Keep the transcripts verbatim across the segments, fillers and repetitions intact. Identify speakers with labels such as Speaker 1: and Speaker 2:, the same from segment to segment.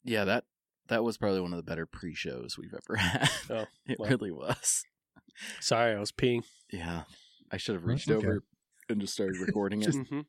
Speaker 1: Yeah, that that was probably one of the better pre-shows we've ever had.
Speaker 2: Oh,
Speaker 1: it
Speaker 2: well.
Speaker 1: really was.
Speaker 2: Sorry, I was peeing.
Speaker 1: Yeah, I should have
Speaker 3: That's
Speaker 1: reached
Speaker 3: okay.
Speaker 1: over and just started recording it.
Speaker 2: Mhm.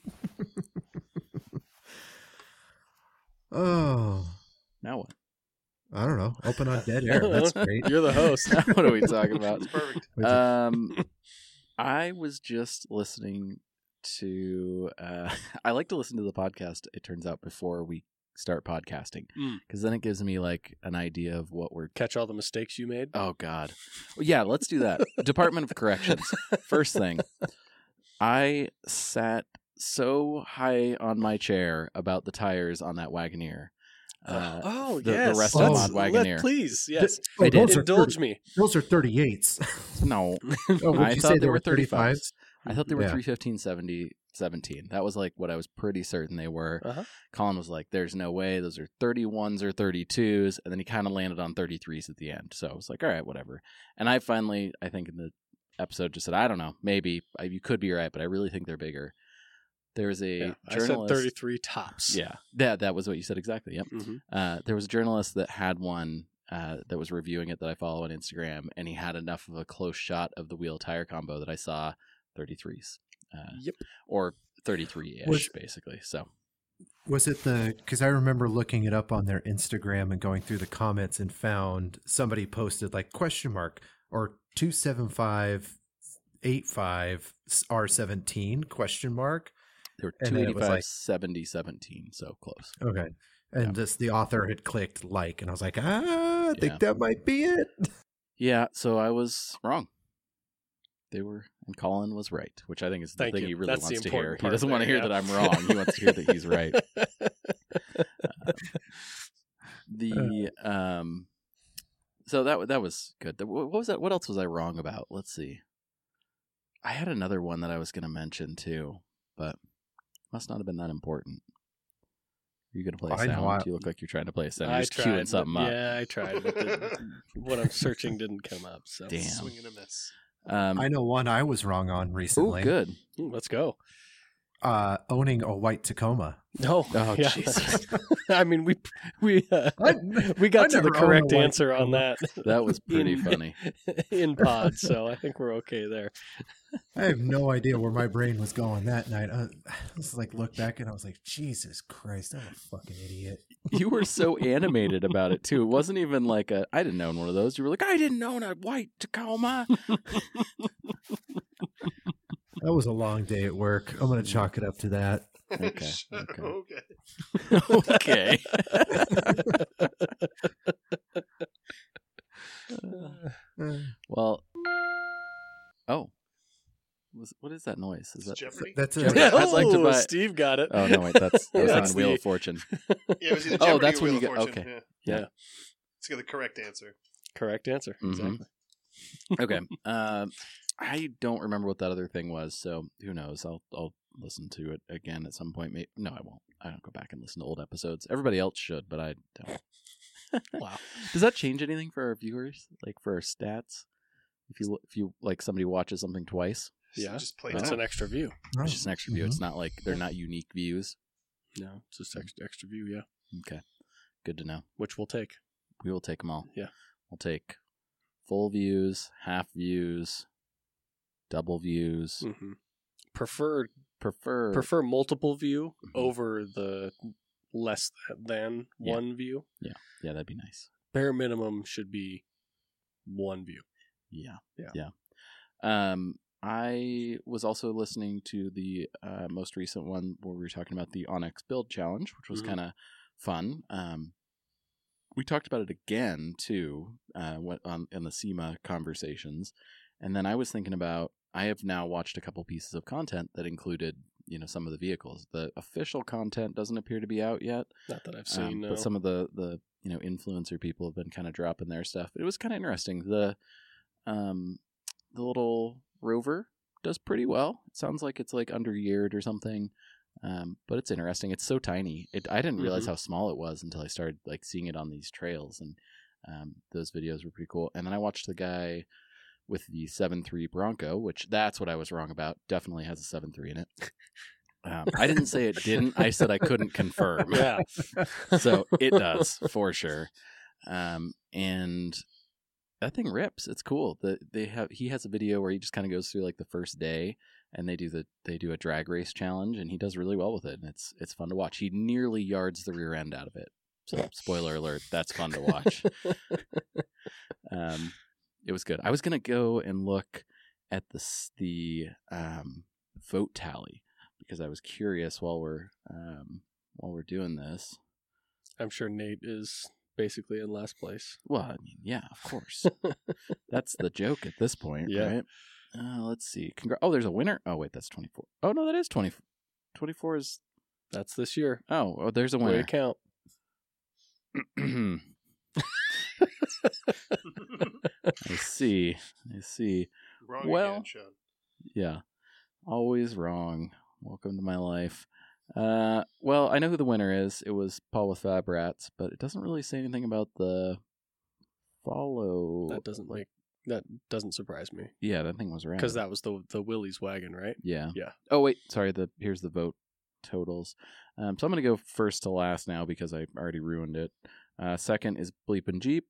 Speaker 3: Oh,
Speaker 1: Now what?
Speaker 3: I don't know. Open on dead air. That's great.
Speaker 2: You're the host.
Speaker 1: What are we talking about?
Speaker 4: It's perfect.
Speaker 1: Um, I was just listening to. Uh, I like to listen to the podcast. It turns out before we start podcasting, because
Speaker 2: Mm.
Speaker 1: then it gives me like an idea of what we're.
Speaker 2: Catch all the mistakes you made.
Speaker 1: Oh God, well, yeah. Let's do that. Department of Corrections. First thing, I sat so high on my chair about the tires on that Wagoneer. Uh,
Speaker 2: oh,
Speaker 1: the,
Speaker 2: yes.
Speaker 1: the rest
Speaker 3: Oh,
Speaker 1: of
Speaker 2: Let's-
Speaker 1: Mod
Speaker 2: let-
Speaker 1: Wagoneer.
Speaker 2: please, yes.
Speaker 3: Oh,
Speaker 1: I did.
Speaker 3: those are
Speaker 2: Indulge
Speaker 3: thirty,
Speaker 2: me.
Speaker 3: Those are thirty-eights.
Speaker 1: No,
Speaker 3: Oh, would
Speaker 1: I
Speaker 3: you
Speaker 1: thought
Speaker 3: say
Speaker 1: they were
Speaker 3: thirty-fives?
Speaker 1: I thought they were
Speaker 3: Yeah.
Speaker 1: three fifteen seventy seventeen. That was like what I was pretty certain they were.
Speaker 2: Uh-huh.
Speaker 1: Colin was like, there's no way. Those are thirty-ones or thirty-twos. And then he kind of landed on thirty-threes at the end. So I was like, all right, whatever. And I finally, I think in the episode just said, I don't know, maybe. I, you could be right, but I really think they're bigger. There was a
Speaker 2: Yeah, I
Speaker 1: journalist.
Speaker 2: said thirty-three tops.
Speaker 1: Yeah, that, that was what you said exactly. Yep.
Speaker 2: hmm
Speaker 1: Uh, there was a journalist that had one uh, that was reviewing it that I follow on Instagram, and he had enough of a close shot of the wheel tire combo that I saw thirty-threes. Uh,
Speaker 2: Yep.
Speaker 1: or thirty-three-ish,
Speaker 3: Was-
Speaker 1: basically. So
Speaker 3: Was it the, because I remember looking it up on their Instagram and going through the comments and found somebody posted like question mark or two seven five eight five R seventeen question mark.
Speaker 1: they were
Speaker 3: And then it was
Speaker 1: 285,
Speaker 3: like-
Speaker 1: seventy, seventeen, so close.
Speaker 3: Okay. And
Speaker 1: Yeah.
Speaker 3: this, the author had clicked like, and I was like, ah, I think
Speaker 1: Yeah.
Speaker 3: that might be it.
Speaker 1: Yeah, so I was wrong. They were, and Colin was right, which I think is the
Speaker 2: Thank
Speaker 1: thing
Speaker 2: you.
Speaker 1: he really
Speaker 2: That's the
Speaker 1: wants to hear.
Speaker 2: important
Speaker 1: He
Speaker 2: part
Speaker 1: doesn't want to
Speaker 2: there,
Speaker 1: hear
Speaker 2: yeah.
Speaker 1: that I'm wrong. He wants to hear that he's right. The um, so that that was good. The- What was that? What else was I wrong about? Let's see. I had another one that I was going to mention too, but must not have been that important. Are you going to play a
Speaker 3: I know
Speaker 1: sound?
Speaker 3: I-
Speaker 1: You look like you're trying to play a sound.
Speaker 2: I
Speaker 1: You're just
Speaker 2: tried.
Speaker 1: queuing
Speaker 2: but-
Speaker 1: something up.
Speaker 2: Yeah, I tried. But the, what I'm searching didn't come up. So
Speaker 1: Damn.
Speaker 4: Swing and a miss.
Speaker 1: Um,
Speaker 3: I know one I was wrong on
Speaker 1: oh,
Speaker 3: recently.
Speaker 1: good.
Speaker 2: Ooh, let's go.
Speaker 3: Uh, owning a white Tacoma.
Speaker 2: No.
Speaker 1: Oh,
Speaker 2: yeah.
Speaker 1: Jesus.
Speaker 2: I mean, we we uh,
Speaker 3: I-
Speaker 2: we got
Speaker 3: I
Speaker 2: to the
Speaker 3: never owned a
Speaker 2: correct
Speaker 3: white
Speaker 2: answer on that
Speaker 1: That was pretty
Speaker 2: In-
Speaker 1: funny.
Speaker 2: in pod, so I think we're okay there.
Speaker 3: I have no idea where my brain was going that night. I, I was like, look back and I was like, Jesus Christ, I'm a fucking idiot.
Speaker 1: You were so animated about it too. It wasn't even like a I didn't own one of those. You were like, I didn't own a white Tacoma.
Speaker 3: That was a long day at work. I'm going to chalk it up to that.
Speaker 1: Okay,
Speaker 4: Shut-
Speaker 1: okay.
Speaker 4: okay.
Speaker 1: Okay. Well, oh, was, what is that noise? Is that?
Speaker 4: Jeopardy?
Speaker 3: That's a,
Speaker 1: Yeah, I'd like to
Speaker 2: Oh,
Speaker 1: buy-
Speaker 2: Steve got it.
Speaker 1: Oh no, wait, that's that was
Speaker 2: That's
Speaker 1: on Wheel
Speaker 2: the-
Speaker 1: of Fortune.
Speaker 4: Yeah, it was either
Speaker 1: Oh,
Speaker 4: Jeopardy
Speaker 1: that's
Speaker 4: or
Speaker 1: when
Speaker 4: Wheel
Speaker 1: you
Speaker 4: of
Speaker 1: get-
Speaker 4: Fortune.
Speaker 1: okay.
Speaker 4: Yeah.
Speaker 2: Yeah.
Speaker 4: Let's get the correct answer.
Speaker 2: Correct answer.
Speaker 1: Mhm.
Speaker 2: Exactly.
Speaker 1: Okay, um, I don't remember what that other thing was, so who knows? I'll I'll listen to it again at some point. Maybe no, I won't. I don't go back and listen to old episodes. Everybody else should, but I don't.
Speaker 2: Wow.
Speaker 1: Does that change anything for our viewers? Like for our stats? If you if you like somebody watches something twice,
Speaker 4: So
Speaker 2: Yeah.
Speaker 4: just play
Speaker 2: That's
Speaker 4: it.
Speaker 2: an extra view.
Speaker 1: it's just an extra view. It's not like they're not unique views.
Speaker 2: No, it's just extra, extra view, yeah.
Speaker 1: Okay, good to know.
Speaker 2: Which we'll take.
Speaker 1: We will take them all.
Speaker 2: Yeah.
Speaker 1: We'll take full views, half views, double views.
Speaker 2: Mm-hmm. Prefer
Speaker 1: Prefer
Speaker 2: prefer multiple view
Speaker 1: Mhm.
Speaker 2: over the less than
Speaker 1: Yeah.
Speaker 2: one view.
Speaker 1: Yeah, that'd be nice.
Speaker 2: Bare minimum should be one view.
Speaker 1: Yeah.
Speaker 2: Yeah.
Speaker 1: Yeah. Um, I was also listening to the uh, most recent one where we were talking about the Onyx Build Challenge, which was
Speaker 2: Mhm.
Speaker 1: kind of fun. Um, we talked about it again too, uh, what on in the SEMA conversations, and then I was thinking about. I have now watched a couple pieces of content that included, you know, some of the vehicles. The official content doesn't appear to be out yet.
Speaker 2: Not that I've
Speaker 1: Um,
Speaker 2: seen. no.
Speaker 1: But some of the, the you know influencer people have been kind of dropping their stuff. It was kind of interesting. The um the little rover does pretty well. It sounds like it's like under yeared or something. Um, but it's interesting. It's so tiny. It I didn't realize
Speaker 2: Mhm.
Speaker 1: how small it was until I started like seeing it on these trails, and um, those videos were pretty cool. And then I watched the guy with the seven three Bronco, which that's what I was wrong about. Definitely has a seven three in it. Um, I didn't say it didn't. I said I couldn't confirm.
Speaker 2: Yeah.
Speaker 1: So it does for sure. Um, and that thing rips. It's cool. The they have he has a video where he just kind of goes through like the first day, and they do the they do a drag race challenge, and he does really well with it. And it's it's fun to watch. He nearly yards the rear end out of it. So spoiler alert, that's fun to watch. um, it was good. I was gonna go and look at the the um, vote tally because I was curious while we're um, while we're doing this.
Speaker 2: I'm sure Nate is basically in last place.
Speaker 1: Well, I mean, yeah, of course. That's the joke at this point,
Speaker 2: Yeah.
Speaker 1: right? Uh, let's see. Congra- oh, there's a winner. Oh, wait, that's twenty-four. Oh, no, that is twenty. twenty-four is.
Speaker 2: That's this year.
Speaker 1: Oh, oh there's a
Speaker 2: Way
Speaker 1: winner.
Speaker 2: to count.
Speaker 1: I see. I see.
Speaker 4: Wrong
Speaker 1: Well-
Speaker 4: again, Sean.
Speaker 1: Yeah. Always wrong. Welcome to my life. Uh, well, I know who the winner is. It was Paul with Fab Rats, but it doesn't really say anything about the follow.
Speaker 2: That doesn't like that doesn't surprise me
Speaker 1: Yeah, that thing was around.
Speaker 2: because that was the the Willie's wagon, right?
Speaker 1: Yeah.
Speaker 2: Yeah.
Speaker 1: Oh wait, sorry. The here's the vote totals. Um, so I'm gonna go first to last now because I already ruined it. Uh, second is Bleep and Jeep.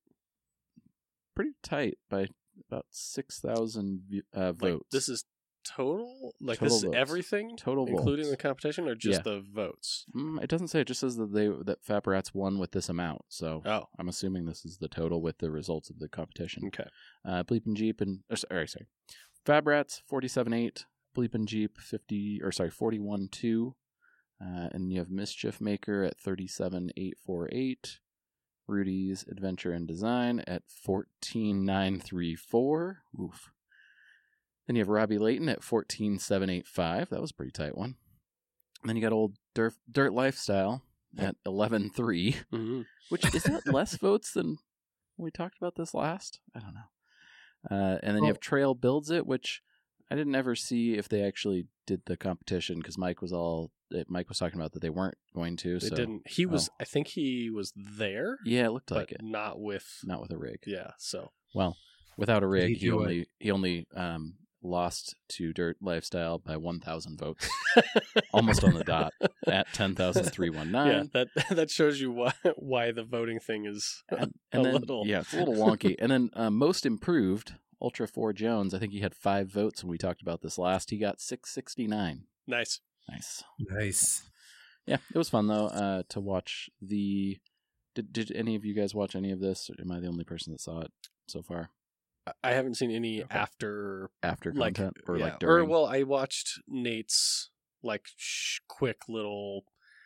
Speaker 1: Pretty tight by about six thousand uh,
Speaker 2: Like
Speaker 1: votes.
Speaker 2: this is total. Like
Speaker 1: Total
Speaker 2: this is
Speaker 1: votes.
Speaker 2: everything,
Speaker 1: Total
Speaker 2: including
Speaker 1: votes.
Speaker 2: the competition, or just
Speaker 1: Yeah.
Speaker 2: the votes.
Speaker 1: Mm, it doesn't say. It just says that they that Fab Rats won with this amount. So
Speaker 2: Oh,
Speaker 1: I'm assuming this is the total with the results of the competition.
Speaker 2: okay.
Speaker 1: Uh, Bleep and Jeep and or, sorry, sorry, Fab Rats forty-seven eight, Bleep and Jeep fifty or sorry forty-one two, uh, and you have Mischief Maker at thirty-seven eight forty-eight, Rudy's Adventure and Design at fourteen nine thirty-four. Oof. Then you have Robbie Layton at fourteen seven eighty-five. That was a pretty tight one. And then you got old Dirt, Dirt Lifestyle at eleven three,
Speaker 2: Mm-hmm.
Speaker 1: which is that less votes than when we talked about this last? I don't know. Uh, and then you have Trail Builds It, which I didn't ever see if they actually did the competition because Mike was all Mike was talking about that they weren't going to.
Speaker 2: They
Speaker 1: so
Speaker 2: didn't. He was.
Speaker 1: oh.
Speaker 2: I think he was there,
Speaker 1: yeah, it looked
Speaker 2: but
Speaker 1: like it.
Speaker 2: not with.
Speaker 1: Not with a rig.
Speaker 2: Yeah. So
Speaker 1: Well, without a
Speaker 3: he
Speaker 1: rig, he,
Speaker 3: do it?
Speaker 1: only he only um, lost to Dirt Lifestyle by one thousand votes, almost on the dot at ten thousand three hundred
Speaker 2: yeah,
Speaker 1: nineteen.
Speaker 2: that that shows you why why the voting thing is.
Speaker 1: and,
Speaker 2: a
Speaker 1: and then,
Speaker 2: little.
Speaker 1: yeah, it's a little wonky. And then uh, most improved, Ultra Four Jones. I think he had five votes when we talked about this last. He got six sixty nine.
Speaker 2: Nice.
Speaker 1: Nice.
Speaker 3: Nice.
Speaker 1: Yeah, it was fun though uh, to watch the. Did Did any of you guys watch any of this? Or am I the only person that saw it so far?
Speaker 2: I- I haven't seen any
Speaker 1: Okay.
Speaker 2: after
Speaker 1: After
Speaker 2: like
Speaker 1: content or
Speaker 2: yeah,
Speaker 1: like during?
Speaker 2: or well, I watched Nate's like sh- quick little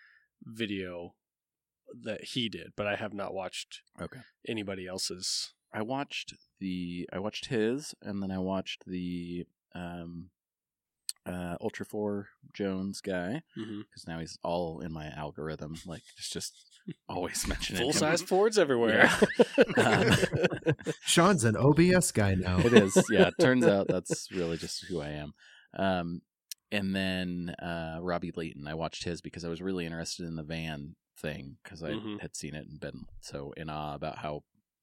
Speaker 2: video that he did, but I have not watched
Speaker 1: Okay.
Speaker 2: anybody else's.
Speaker 1: I watched the I watched his, and then I watched the um, uh, Ultra Four Jones guy
Speaker 2: Mm-hmm.
Speaker 1: because now he's all in my algorithm. Like it's just always mentioning him.
Speaker 2: Full size Fords everywhere.
Speaker 1: Um,
Speaker 3: Sean's an O B S guy now.
Speaker 1: It is, yeah. It turns out that's really just who I am. Um, and then uh, Robbie Layton, I watched his because I was really interested in the van thing because I
Speaker 2: Mhm.
Speaker 1: had seen it and been so in awe about how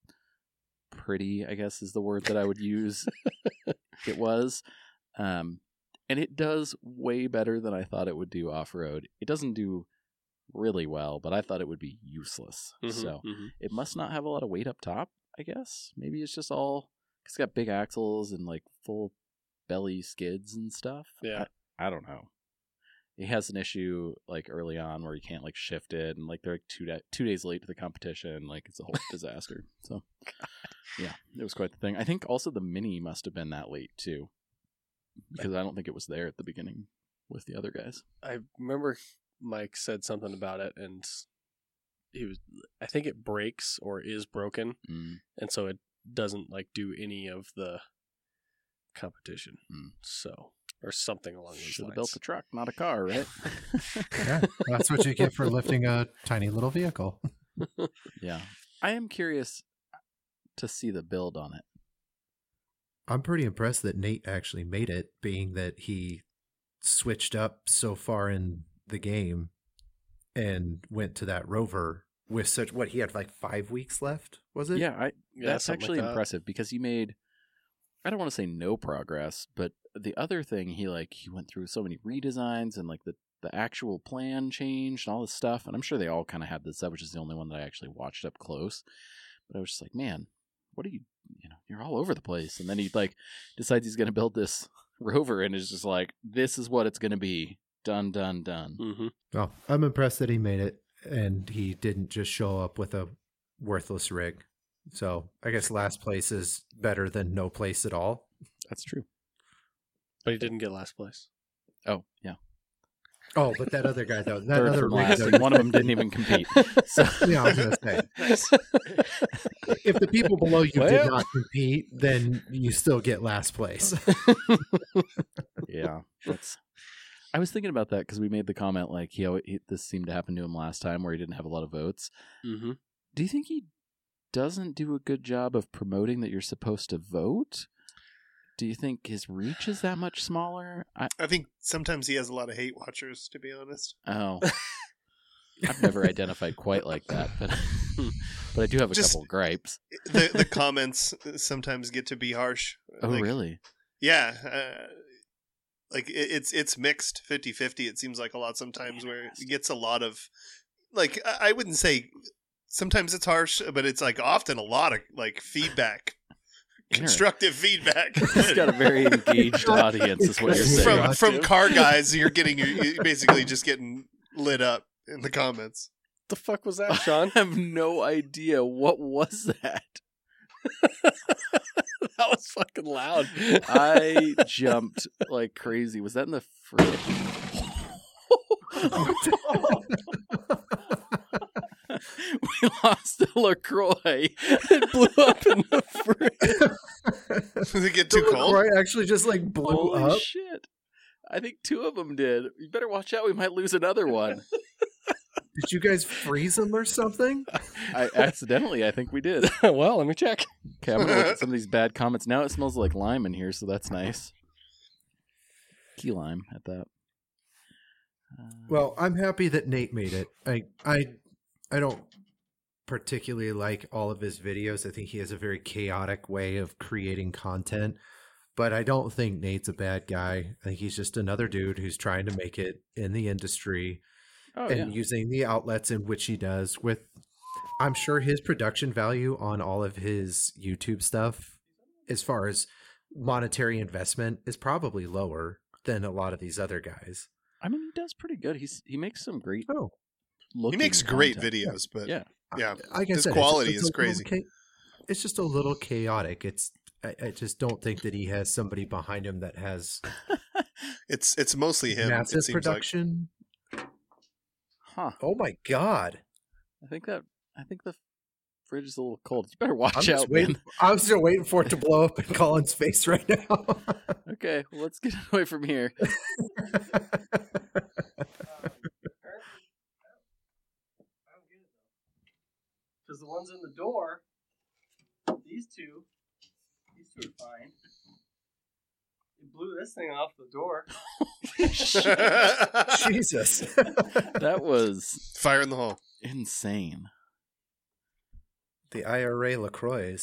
Speaker 1: pretty, I guess is the word that I would use. It was. Um, and it does way better than I thought it would do off road. It doesn't do really well, but I thought it would be useless.
Speaker 2: Mhm,
Speaker 1: So
Speaker 2: mhm.
Speaker 1: it must not have a lot of weight up top, I guess. Maybe it's just all it's got big axles and like full belly skids and stuff.
Speaker 2: Yeah.
Speaker 1: I, I don't know. It has an issue like early on where you can't like shift it, and like they're like two da- two days late to the competition. Like it's a whole disaster. So yeah, it was quite the thing. I think also the Mini must have been that late too, because I don't think it was there at the beginning with the other guys.
Speaker 2: I remember Mike said something about it, and he was. I think it breaks or is broken,
Speaker 1: Mm.
Speaker 2: and so it doesn't like do any of the competition.
Speaker 1: Mm.
Speaker 2: So or something along those
Speaker 1: Should have
Speaker 2: lines.
Speaker 1: built a truck, not a car, right?
Speaker 3: Yeah, that's what you get for lifting a tiny little vehicle.
Speaker 1: Yeah. I am curious to see the build on it.
Speaker 3: I'm pretty impressed that Nate actually made it, being that he switched up so far in the game and went to that Rover with such what he had like five weeks left, was it?
Speaker 1: Yeah, I
Speaker 2: Yeah,
Speaker 1: that's
Speaker 2: something like
Speaker 1: actually
Speaker 2: that.
Speaker 1: impressive because he made I don't want to say no progress, but the other thing he like he went through so many redesigns and like the the actual plan changed and all this stuff. And I'm sure they all kind of had this up, which is the only one that I actually watched up close. But I was just like, man, what are you, you know, you're all over the place. And then he like decides he's going to build this rover and is just like, this is what it's going to be. Done, done, done.
Speaker 2: Mm-hmm.
Speaker 3: Well, I'm impressed that he made it and he didn't just show up with a worthless rig. So I guess last place is better than no place at all.
Speaker 1: That's true.
Speaker 2: But he didn't get last place.
Speaker 1: Oh, yeah.
Speaker 3: Oh, but that other guy, though. That
Speaker 1: Third
Speaker 3: other
Speaker 1: from
Speaker 3: rig,
Speaker 1: last,
Speaker 3: though,
Speaker 1: and one of them didn't even compete. So
Speaker 3: yeah, I was going to say. If the people below you
Speaker 2: Well.
Speaker 3: did not compete, then you still get last place.
Speaker 1: yeah, that's. I was thinking about that because we made the comment like he, always, he this seemed to happen to him last time where he didn't have a lot of votes.
Speaker 2: Mm-hmm.
Speaker 1: Do you think he doesn't do a good job of promoting that you're supposed to vote? Do you think his reach is that much smaller? I,
Speaker 4: I think sometimes he has a lot of hate watchers, to be honest.
Speaker 1: oh, I've never identified quite like that, but but I do have a
Speaker 4: Just-
Speaker 1: couple gripes.
Speaker 4: The the comments sometimes get to be harsh.
Speaker 1: Oh,
Speaker 4: Like,
Speaker 1: really?
Speaker 4: Yeah. Uh, like it, it's it's mixed fifty-fifty. It seems like a lot sometimes where it gets a lot of like I I wouldn't say sometimes it's harsh, but it's like often a lot of like feedback. Constructive feedback.
Speaker 1: He's got a very engaged audience, is what you're saying.
Speaker 4: from from car guys, you're getting you're basically just getting lit up in the comments.
Speaker 2: The fuck was that, Sean?
Speaker 1: I have no idea. What was that?
Speaker 2: That was fucking loud.
Speaker 1: I jumped like crazy. Was that in the fridge? We lost a LaCroix. It blew up in the fridge.
Speaker 4: Does it get too
Speaker 3: The
Speaker 4: cold?
Speaker 3: LaCroix actually just like blew
Speaker 1: Holy
Speaker 3: up.
Speaker 1: shit. I think two of them did. You better watch out. We might lose another one.
Speaker 3: Did you guys freeze them or something?
Speaker 1: I accidentally, I think we did.
Speaker 2: Well, let me check.
Speaker 1: Okay, I'm going to look at some of these bad comments. Now it smells like lime in here, so that's nice. Key lime at that. Uh,
Speaker 3: Well, I'm happy that Nate made it. I I I don't particularly like all of his videos. I think he has a very chaotic way of creating content, but I don't think Nate's a bad guy. I think he's just another dude who's trying to make it in the industry
Speaker 1: oh,
Speaker 3: and
Speaker 1: yeah.
Speaker 3: using the outlets in which he does with I'm sure his production value on all of his YouTube stuff as far as monetary investment is probably lower than a lot of these other guys.
Speaker 1: I mean, he does pretty good. He's He makes some great
Speaker 3: Oh,
Speaker 4: He
Speaker 1: looking
Speaker 4: makes great
Speaker 1: content.
Speaker 4: videos, but
Speaker 1: Yeah.
Speaker 4: yeah.
Speaker 3: like I
Speaker 4: His
Speaker 3: said,
Speaker 4: quality
Speaker 3: it's,
Speaker 4: is
Speaker 3: it's a little
Speaker 4: crazy.
Speaker 3: cha- it's just a little chaotic. It's I, I just don't think that he has somebody behind him that has
Speaker 4: It's it's mostly him.
Speaker 3: massive
Speaker 4: it seems
Speaker 3: production.
Speaker 1: Huh.
Speaker 3: Oh my god!
Speaker 1: I think that, I think the fridge is a little cold. You better watch
Speaker 3: I'm just
Speaker 1: out,
Speaker 3: waiting.
Speaker 1: man.
Speaker 3: I was just waiting for it to blow up in Colin's face right now.
Speaker 1: Okay, well, let's get away from here.
Speaker 2: Because the ones in the door, these two, these two are fine. It blew this thing off the door.
Speaker 4: like
Speaker 3: Jesus.
Speaker 1: That was
Speaker 4: fire in the hole.
Speaker 1: insane.
Speaker 3: The I R A LaCroix.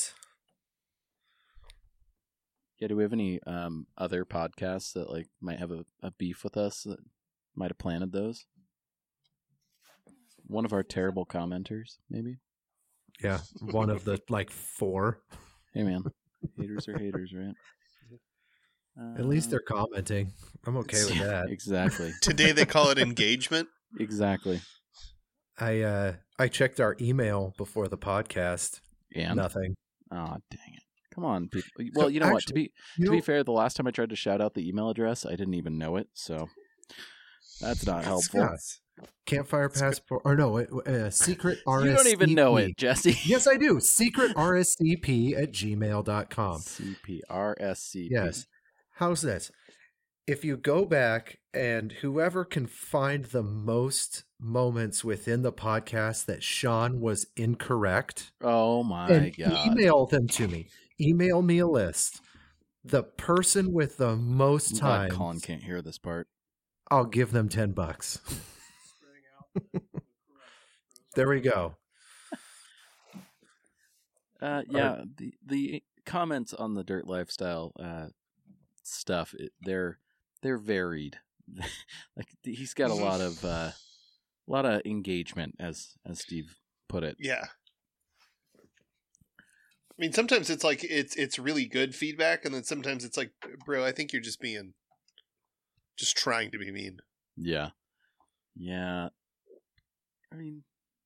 Speaker 1: Yeah, do we have any um, other podcasts that like might have a, a beef with us that might have planted those? One of our terrible commenters, maybe?
Speaker 3: Yeah, one of the like four.
Speaker 1: Hey, man. Haters are haters, right?
Speaker 3: At least
Speaker 1: Uh,
Speaker 3: they're commenting. I'm okay with
Speaker 1: yeah,
Speaker 3: that.
Speaker 1: Exactly.
Speaker 4: Today they call it engagement.
Speaker 1: Exactly.
Speaker 3: I uh I checked our email before the podcast.
Speaker 1: And?
Speaker 3: Nothing.
Speaker 1: Oh, dang it. Come on, people. Well, you know what? To be
Speaker 3: You
Speaker 1: to
Speaker 3: know,
Speaker 1: be fair, the last time I tried to shout out the email address, I didn't even know it, so that's not helpful.
Speaker 3: Yeah. Campfire Passport, or no, uh, Secret R S C P.
Speaker 1: You don't even know it, Jesse.
Speaker 3: Yes, I do. Secret R S C P at gmail dot com.
Speaker 1: C P R S C P.
Speaker 3: Yes. How's this? If you go back and whoever can find the most moments within the podcast that Sean was incorrect,
Speaker 1: Oh my
Speaker 3: and
Speaker 1: god.
Speaker 3: email them to me. Email me a list. The person with the most
Speaker 1: I'm glad
Speaker 3: time,
Speaker 1: Colin can't hear this part.
Speaker 3: I'll give them ten bucks. There we go.
Speaker 1: Uh, yeah, the the comments on the Dirt Lifestyle uh, stuff, it, they're they're varied, like he's got a lot of uh, a lot of engagement, as as Steve put it.
Speaker 4: Yeah. I mean, sometimes it's like it's it's really good feedback, and then sometimes it's like, bro, I think you're just being, just trying to be mean.
Speaker 1: Yeah, yeah. I mean,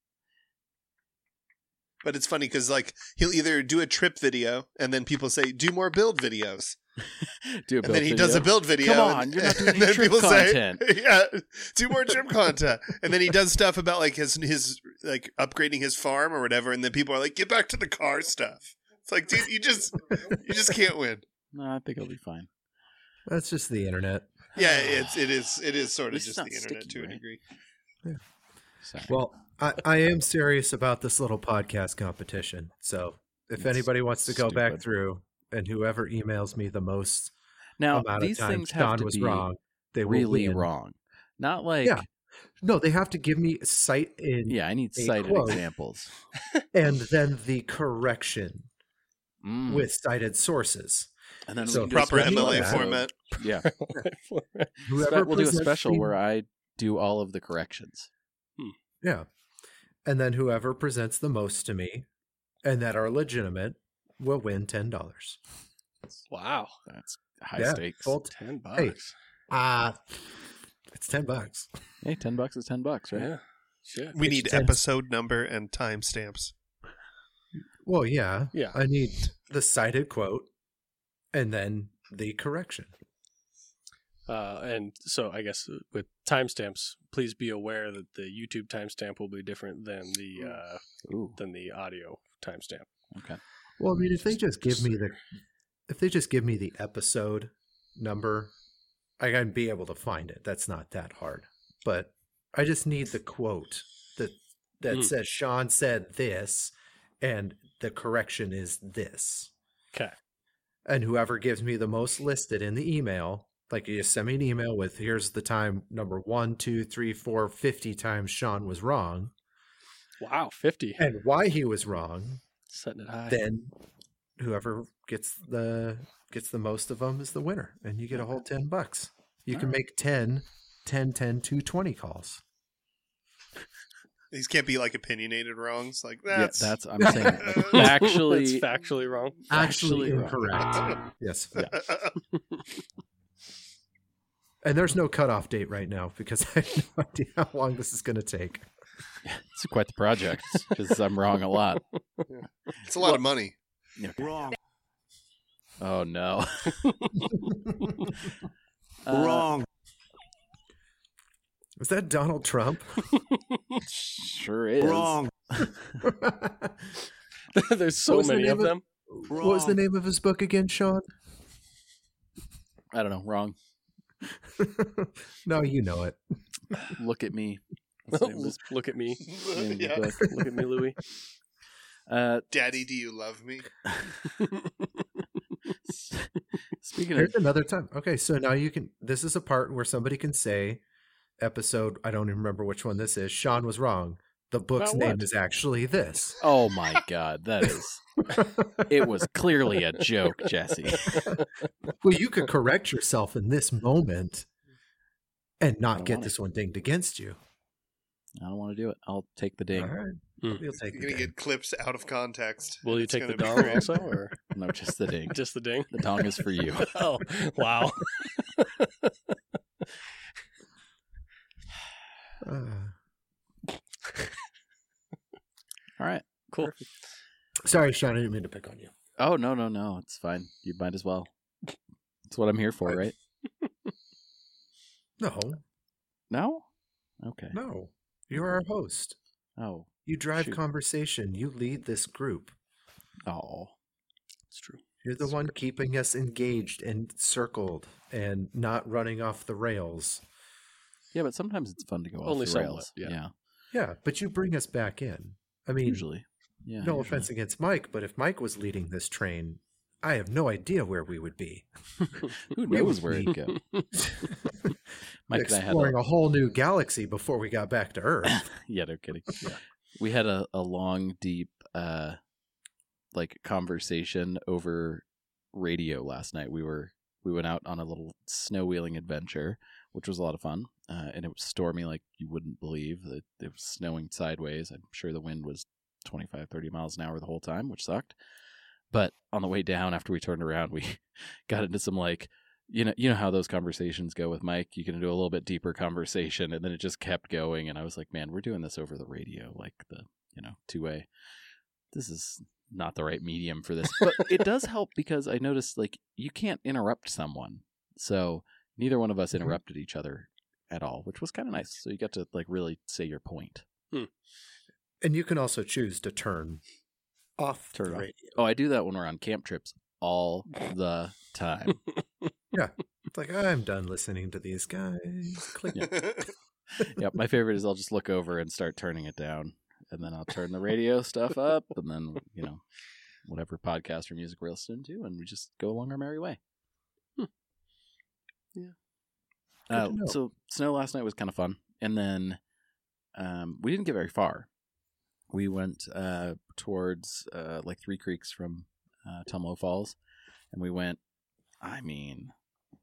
Speaker 4: but it's funny because like he'll either do a trip video, and then people say, "Do more build videos."
Speaker 1: do a build
Speaker 4: and then he
Speaker 1: video?
Speaker 4: does a build video.
Speaker 1: Come on,
Speaker 4: and,
Speaker 1: you're not doing
Speaker 4: and
Speaker 1: any
Speaker 4: then
Speaker 1: trip
Speaker 4: people
Speaker 1: content.
Speaker 4: say, "Yeah, do more trip content." And then he does stuff about like his his like upgrading his farm or whatever, and then people are like, "Get back to the car stuff." It's like, dude, you just you just can't win.
Speaker 1: No, I think it'll be fine.
Speaker 3: That's just the internet.
Speaker 4: Yeah, it's it is it is sort of
Speaker 1: It's
Speaker 4: just
Speaker 1: not
Speaker 4: the internet
Speaker 1: sticky,
Speaker 4: to a
Speaker 1: right?
Speaker 4: degree.
Speaker 1: Sorry.
Speaker 3: Well, I, I am serious about this little podcast competition. So if
Speaker 1: It's
Speaker 3: anybody wants to go back
Speaker 1: stupid.
Speaker 3: through, and whoever emails me the most
Speaker 1: now
Speaker 3: amount
Speaker 1: these
Speaker 3: of time
Speaker 1: things have
Speaker 3: Sean
Speaker 1: to
Speaker 3: was
Speaker 1: be
Speaker 3: wrong, they will
Speaker 1: really
Speaker 3: win.
Speaker 1: wrong. Not like
Speaker 3: Yeah. No, they have to give me a cite in
Speaker 1: yeah. I need
Speaker 3: a
Speaker 1: cited
Speaker 3: quote.
Speaker 1: examples
Speaker 3: and then the correction
Speaker 1: Mm.
Speaker 3: with cited sources.
Speaker 1: and then
Speaker 3: so
Speaker 1: we can do a
Speaker 4: Proper M
Speaker 1: special
Speaker 4: L A
Speaker 1: episode.
Speaker 4: format.
Speaker 1: Yeah,
Speaker 3: Whoever
Speaker 1: Spe- we'll do a
Speaker 3: presents
Speaker 1: special
Speaker 3: the-
Speaker 1: where I do all of the corrections.
Speaker 3: Yeah. And then whoever presents the most to me and that are legitimate will win ten dollars.
Speaker 2: Wow.
Speaker 1: That's high
Speaker 3: Yeah,
Speaker 1: stakes.
Speaker 3: full t-
Speaker 2: Ten bucks.
Speaker 3: Hey. Ah, it's ten bucks.
Speaker 1: Hey, ten bucks is ten bucks, right?
Speaker 2: Yeah. Shit.
Speaker 4: We
Speaker 3: It's
Speaker 4: need
Speaker 3: ten.
Speaker 4: episode number and timestamps.
Speaker 3: Well, yeah.
Speaker 2: Yeah.
Speaker 3: I need the cited quote and then the correction.
Speaker 2: Uh, and so I guess with timestamps, please be aware that the YouTube timestamp will be different than the uh,
Speaker 1: Ooh,
Speaker 2: than the audio timestamp.
Speaker 1: okay.
Speaker 3: Well, I mean, if they just give
Speaker 2: Just
Speaker 3: me
Speaker 2: so
Speaker 3: the
Speaker 2: you're-
Speaker 3: if they just give me the episode number, I can be able to find it. That's not that hard. But I just need the quote that that
Speaker 2: Mm.
Speaker 3: says Sean said this and the correction is this.
Speaker 2: Okay.
Speaker 3: And whoever gives me the most listed in the email, like you just send me an email with here's the time number one, two, three, four, fifty times Sean was wrong
Speaker 2: Wow. Fifty.
Speaker 3: and why he was wrong,
Speaker 2: Setting it high.
Speaker 3: then whoever gets the gets the most of them is the winner, and you get a whole ten bucks. You can
Speaker 1: Alright.
Speaker 3: make ten, ten, ten, two, twenty calls.
Speaker 4: These can't be like opinionated wrongs. Like
Speaker 1: Yeah,
Speaker 4: that's
Speaker 1: that's I'm saying. like, actually,
Speaker 2: That's factually wrong.
Speaker 3: Actually,
Speaker 1: Actually wrong.
Speaker 3: incorrect. Yes,
Speaker 1: Yeah.
Speaker 3: and there's no cutoff date right now because I have no idea how long this is going to take.
Speaker 1: it's quite the project because I'm wrong a lot.
Speaker 4: it's a lot of money.
Speaker 1: Wrong. Oh no. Uh,
Speaker 5: Wrong.
Speaker 3: Was that Donald Trump?
Speaker 1: Sure is.
Speaker 5: Wrong.
Speaker 2: There's so
Speaker 3: What was the
Speaker 2: many
Speaker 3: name
Speaker 2: of
Speaker 3: of-
Speaker 2: them.
Speaker 3: What was the name of his book again, Sean?
Speaker 1: I don't know. Wrong.
Speaker 3: No, you know it.
Speaker 1: Look at me. What's the name of this
Speaker 2: Look at me.
Speaker 1: name of the
Speaker 4: Yeah.
Speaker 1: book?
Speaker 2: Look at me, Louis.
Speaker 1: Uh,
Speaker 4: Daddy, do you love me?
Speaker 1: speaking of,
Speaker 3: Here's another time. Okay, so now you can. This is a part where somebody can say, episode. I don't even remember which one this is. Sean was wrong. The book's
Speaker 2: About
Speaker 3: name
Speaker 2: what?
Speaker 3: is actually this.
Speaker 1: oh my god, that is. It was clearly a joke, Jesse.
Speaker 3: Well, you could correct yourself in this moment and
Speaker 1: I
Speaker 3: not
Speaker 1: don't
Speaker 3: get
Speaker 1: want
Speaker 3: this one dinged against you.
Speaker 1: I don't want to do it. I'll take the ding.
Speaker 3: All right.
Speaker 2: Mm.
Speaker 3: You'll take
Speaker 4: You're
Speaker 3: the
Speaker 4: gonna
Speaker 3: ding.
Speaker 4: get clips out of context.
Speaker 2: Will you
Speaker 4: It's
Speaker 2: take the
Speaker 4: gonna be
Speaker 2: dong
Speaker 4: great.
Speaker 2: also, or
Speaker 1: No, just the ding.
Speaker 2: just the ding?
Speaker 1: The dong is for you.
Speaker 2: Oh, wow.
Speaker 3: Uh,
Speaker 1: All right.
Speaker 2: Cool.
Speaker 3: sorry, Sean. I didn't mean to pick on you.
Speaker 1: Oh no, no, no. It's fine. You might as well. That's what I'm here for, right?
Speaker 3: No,
Speaker 1: No. Okay.
Speaker 3: no. You're our host.
Speaker 1: Oh.
Speaker 3: You drive
Speaker 1: Shoot.
Speaker 3: conversation. You lead this group.
Speaker 1: Oh.
Speaker 2: It's true.
Speaker 3: You're the one keeping us engaged and circled and not running off the rails.
Speaker 1: Yeah, but sometimes it's fun to go off
Speaker 2: Only
Speaker 1: the
Speaker 2: somewhat,
Speaker 1: rails.
Speaker 2: yeah.
Speaker 1: yeah.
Speaker 3: Yeah, but you bring us back in. I mean,
Speaker 1: Usually. Yeah.
Speaker 3: no
Speaker 1: usually.
Speaker 3: offense against Mike, but if Mike was leading this train, I have no idea where we would be.
Speaker 1: Who
Speaker 3: we
Speaker 1: knows
Speaker 3: would
Speaker 1: where it'd go? Mike and I had
Speaker 3: Exploring
Speaker 1: a,
Speaker 3: a whole new galaxy before we got back to Earth.
Speaker 1: yeah, no kidding. We had a, a long, deep, uh, like conversation over radio last night. We were we went out on a little snow wheeling adventure which was a lot of fun. Uh, and it was stormy like you wouldn't believe. It, it was snowing sideways. I'm sure the wind was twenty-five, thirty miles an hour the whole time, which sucked. But on the way down, after we turned around, we got into some like, you know, you know how those conversations go with Mike. You can do a little bit deeper conversation, and then it just kept going. And I was like, man, we're doing this over the radio, like the, you know, two way. This is not the right medium for this, but it does help because I noticed like you can't interrupt someone. So neither one of us interrupted each other at all, which was kind of nice. So you got to like really say your point.
Speaker 2: Hmm.
Speaker 3: And you can also choose to turn off
Speaker 1: Turn
Speaker 3: the
Speaker 1: off.
Speaker 3: radio.
Speaker 1: Oh, I do that when we're on camp trips all the time.
Speaker 3: Yeah. It's like, I'm done listening to these guys. Click.
Speaker 1: Yeah. Yep. My favorite is I'll just look over and start turning it down. And then I'll turn the radio stuff up. And then, you know, whatever podcast or music we're listening to. And we just go along our merry way.
Speaker 2: Hmm. Yeah.
Speaker 1: Uh, so snow last night was kind of fun. And then um, we didn't get very far. We went uh, towards uh, like Three Creeks from uh, Tumalo Falls. And we went, I mean,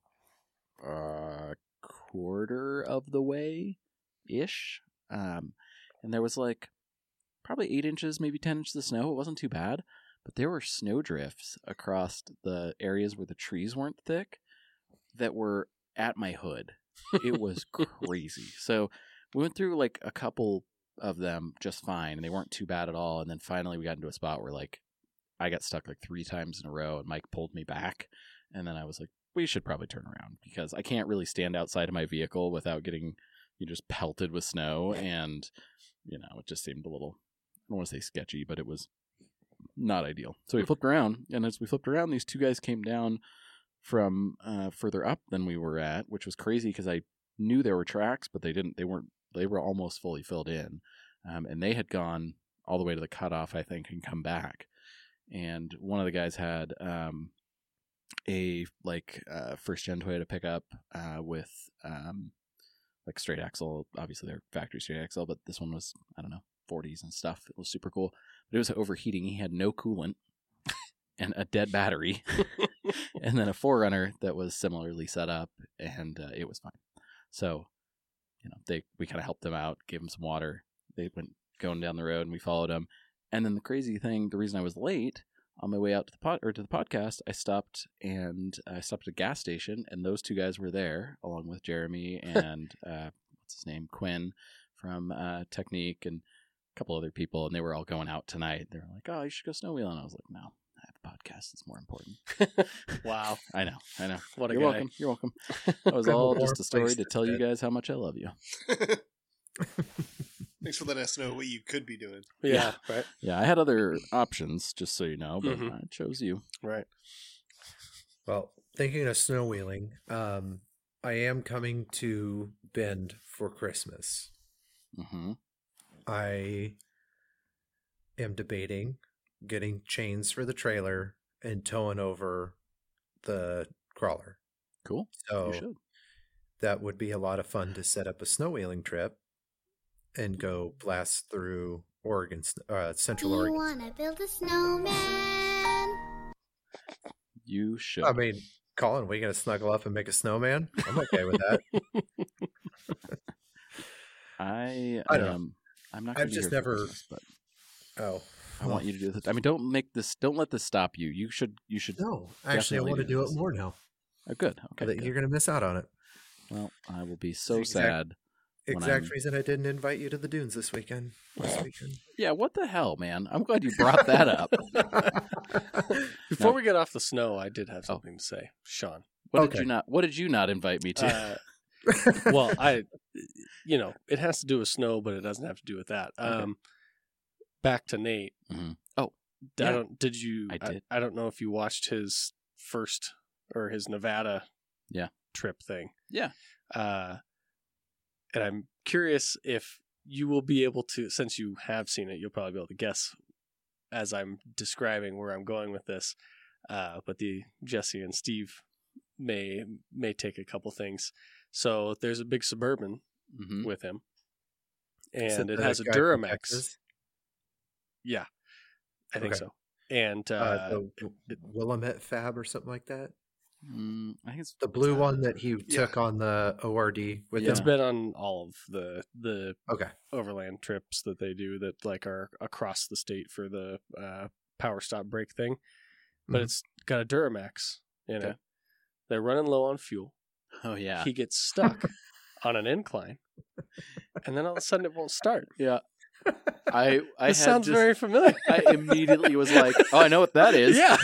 Speaker 1: a quarter of the way-ish. Um, and there was like probably eight inches, maybe ten inches of snow. It wasn't too bad. But there were snow drifts across the areas where the trees weren't thick that were at my hood. It was crazy. So we went through like a couple of them just fine, and they weren't too bad at all. And then finally we got into a spot where like I got stuck like three times in a row, and Mike pulled me back. And then I was like, we should probably turn around because I can't really stand outside of my vehicle without getting you know, just pelted with snow. And, you know, it just seemed a little, I don't want to say sketchy, but it was not ideal. So we flipped around, and as we flipped around, these two guys came down from uh, further up than we were at, which was crazy because I knew there were tracks, but they didn't, they weren't, they were almost fully filled in. Um, and they had gone all the way to the cutoff, I think, and come back. And one of the guys had um, a like uh, first gen Toyota pickup uh, with um, like straight axle. Obviously, they're factory straight axle, but this one was, I don't know, forties and stuff. It was super cool, but it was overheating. He had no coolant and a dead battery, and then a four runner that was similarly set up, and uh, it was fine. So, you know, they we kind of helped them out, gave them some water. They went going down the road, and we followed them. And then the crazy thing, the reason I was late on my way out to the pod or to the podcast, I stopped and I stopped at a gas station, and those two guys were there along with Jeremy and uh, what's his name, Quinn from uh, Technique, and a couple other people, and they were all going out tonight. They were like, "Oh, you should go snowmobiling." I was like, "No, I have a podcast. It's more important."
Speaker 2: Wow.
Speaker 1: I know, I know.
Speaker 2: What a
Speaker 1: You're
Speaker 2: guy.
Speaker 1: welcome. You're welcome. That was
Speaker 3: Grab a
Speaker 1: all
Speaker 3: warm
Speaker 1: just a story
Speaker 3: place
Speaker 1: to
Speaker 3: to
Speaker 1: tell you
Speaker 3: sit.
Speaker 1: guys how much I love you.
Speaker 4: Thanks for letting us know what you could be doing.
Speaker 2: Yeah, right.
Speaker 1: Yeah, I had other options, just so you know, but
Speaker 2: Mhm.
Speaker 1: I chose you.
Speaker 2: Right.
Speaker 3: Well, thinking of snow wheeling, um, I am coming to Bend for Christmas.
Speaker 1: Mm-hmm.
Speaker 3: I am debating getting chains for the trailer and towing over the crawler.
Speaker 1: Cool.
Speaker 3: So
Speaker 1: You should.
Speaker 3: that would be a lot of fun to set up a snow wheeling trip and go blast through Oregon, uh, Central
Speaker 5: Do you
Speaker 3: Oregon.
Speaker 5: want to build a snowman?
Speaker 1: You should.
Speaker 3: I mean, Colin, we gonna snuggle up and make a snowman? I'm okay with that.
Speaker 1: I,
Speaker 3: I don't know.
Speaker 1: um, I'm not.
Speaker 3: I've
Speaker 1: Gonna be
Speaker 3: just
Speaker 1: here for
Speaker 3: never-
Speaker 1: Christmas, but
Speaker 3: Oh,
Speaker 1: I want you to do this. I mean, don't make this. Don't let this stop you. You should. You should.
Speaker 3: no. Actually, I
Speaker 1: Definitely
Speaker 3: want to
Speaker 1: do
Speaker 3: do
Speaker 1: this.
Speaker 3: it more now.
Speaker 1: Oh, good. Okay.
Speaker 3: That
Speaker 1: good.
Speaker 3: You're gonna miss out on it.
Speaker 1: Well, I will be so
Speaker 3: Exact-
Speaker 1: sad. When
Speaker 3: Exact
Speaker 1: I'm-
Speaker 3: reason I didn't invite you to the dunes this weekend. Last weekend.
Speaker 1: Yeah. What the hell, man? I'm glad you brought that up.
Speaker 2: Before
Speaker 1: No.
Speaker 2: we get off the snow, I did have
Speaker 1: Oh.
Speaker 2: something to say, Sean.
Speaker 1: What
Speaker 3: Okay.
Speaker 1: did you not? What did you not invite me to?
Speaker 2: Uh, well, I, you know, it has to do with snow, but it doesn't have to do with that.
Speaker 1: Okay.
Speaker 2: Um, back to Nate.
Speaker 1: Mhm. Oh,
Speaker 2: I
Speaker 1: yeah.
Speaker 2: don't. Did you?
Speaker 1: I did.
Speaker 2: I, don't know if you watched his first or his Nevada,
Speaker 1: Yeah.
Speaker 2: trip thing.
Speaker 1: Yeah.
Speaker 2: Uh, and I'm curious if you will be able to, since you have seen it, you'll probably be able to guess as I'm describing where I'm going with this. Uh, but the Jesse and Steve may may take a couple things. So there's a big Suburban
Speaker 1: Mhm.
Speaker 2: with him,
Speaker 3: Is
Speaker 2: and it
Speaker 3: the
Speaker 2: has a
Speaker 3: guy from
Speaker 2: Duramax.
Speaker 3: Texas?
Speaker 2: Yeah, I think
Speaker 3: Okay.
Speaker 2: so. And uh,
Speaker 3: Uh, the Willamette Fab or something like that.
Speaker 1: Mm, I think it's
Speaker 3: The blue
Speaker 1: uh,
Speaker 3: one that he
Speaker 4: Yeah.
Speaker 3: took on the O R D with
Speaker 1: Yeah.
Speaker 2: It's
Speaker 3: him?
Speaker 2: been on all of the the
Speaker 3: Okay.
Speaker 2: overland trips that they do that like are across the state for the uh, power stop brake thing, but
Speaker 3: Mhm.
Speaker 2: it's got a Duramax in
Speaker 1: Okay.
Speaker 2: it. They're running low on fuel.
Speaker 1: Oh yeah,
Speaker 2: He gets stuck on an incline, and then all of a sudden it won't start.
Speaker 1: yeah. I I
Speaker 2: This
Speaker 1: had
Speaker 2: sounds
Speaker 1: just-
Speaker 2: very familiar.
Speaker 1: I immediately was like, oh, I know what that is.
Speaker 2: Yeah.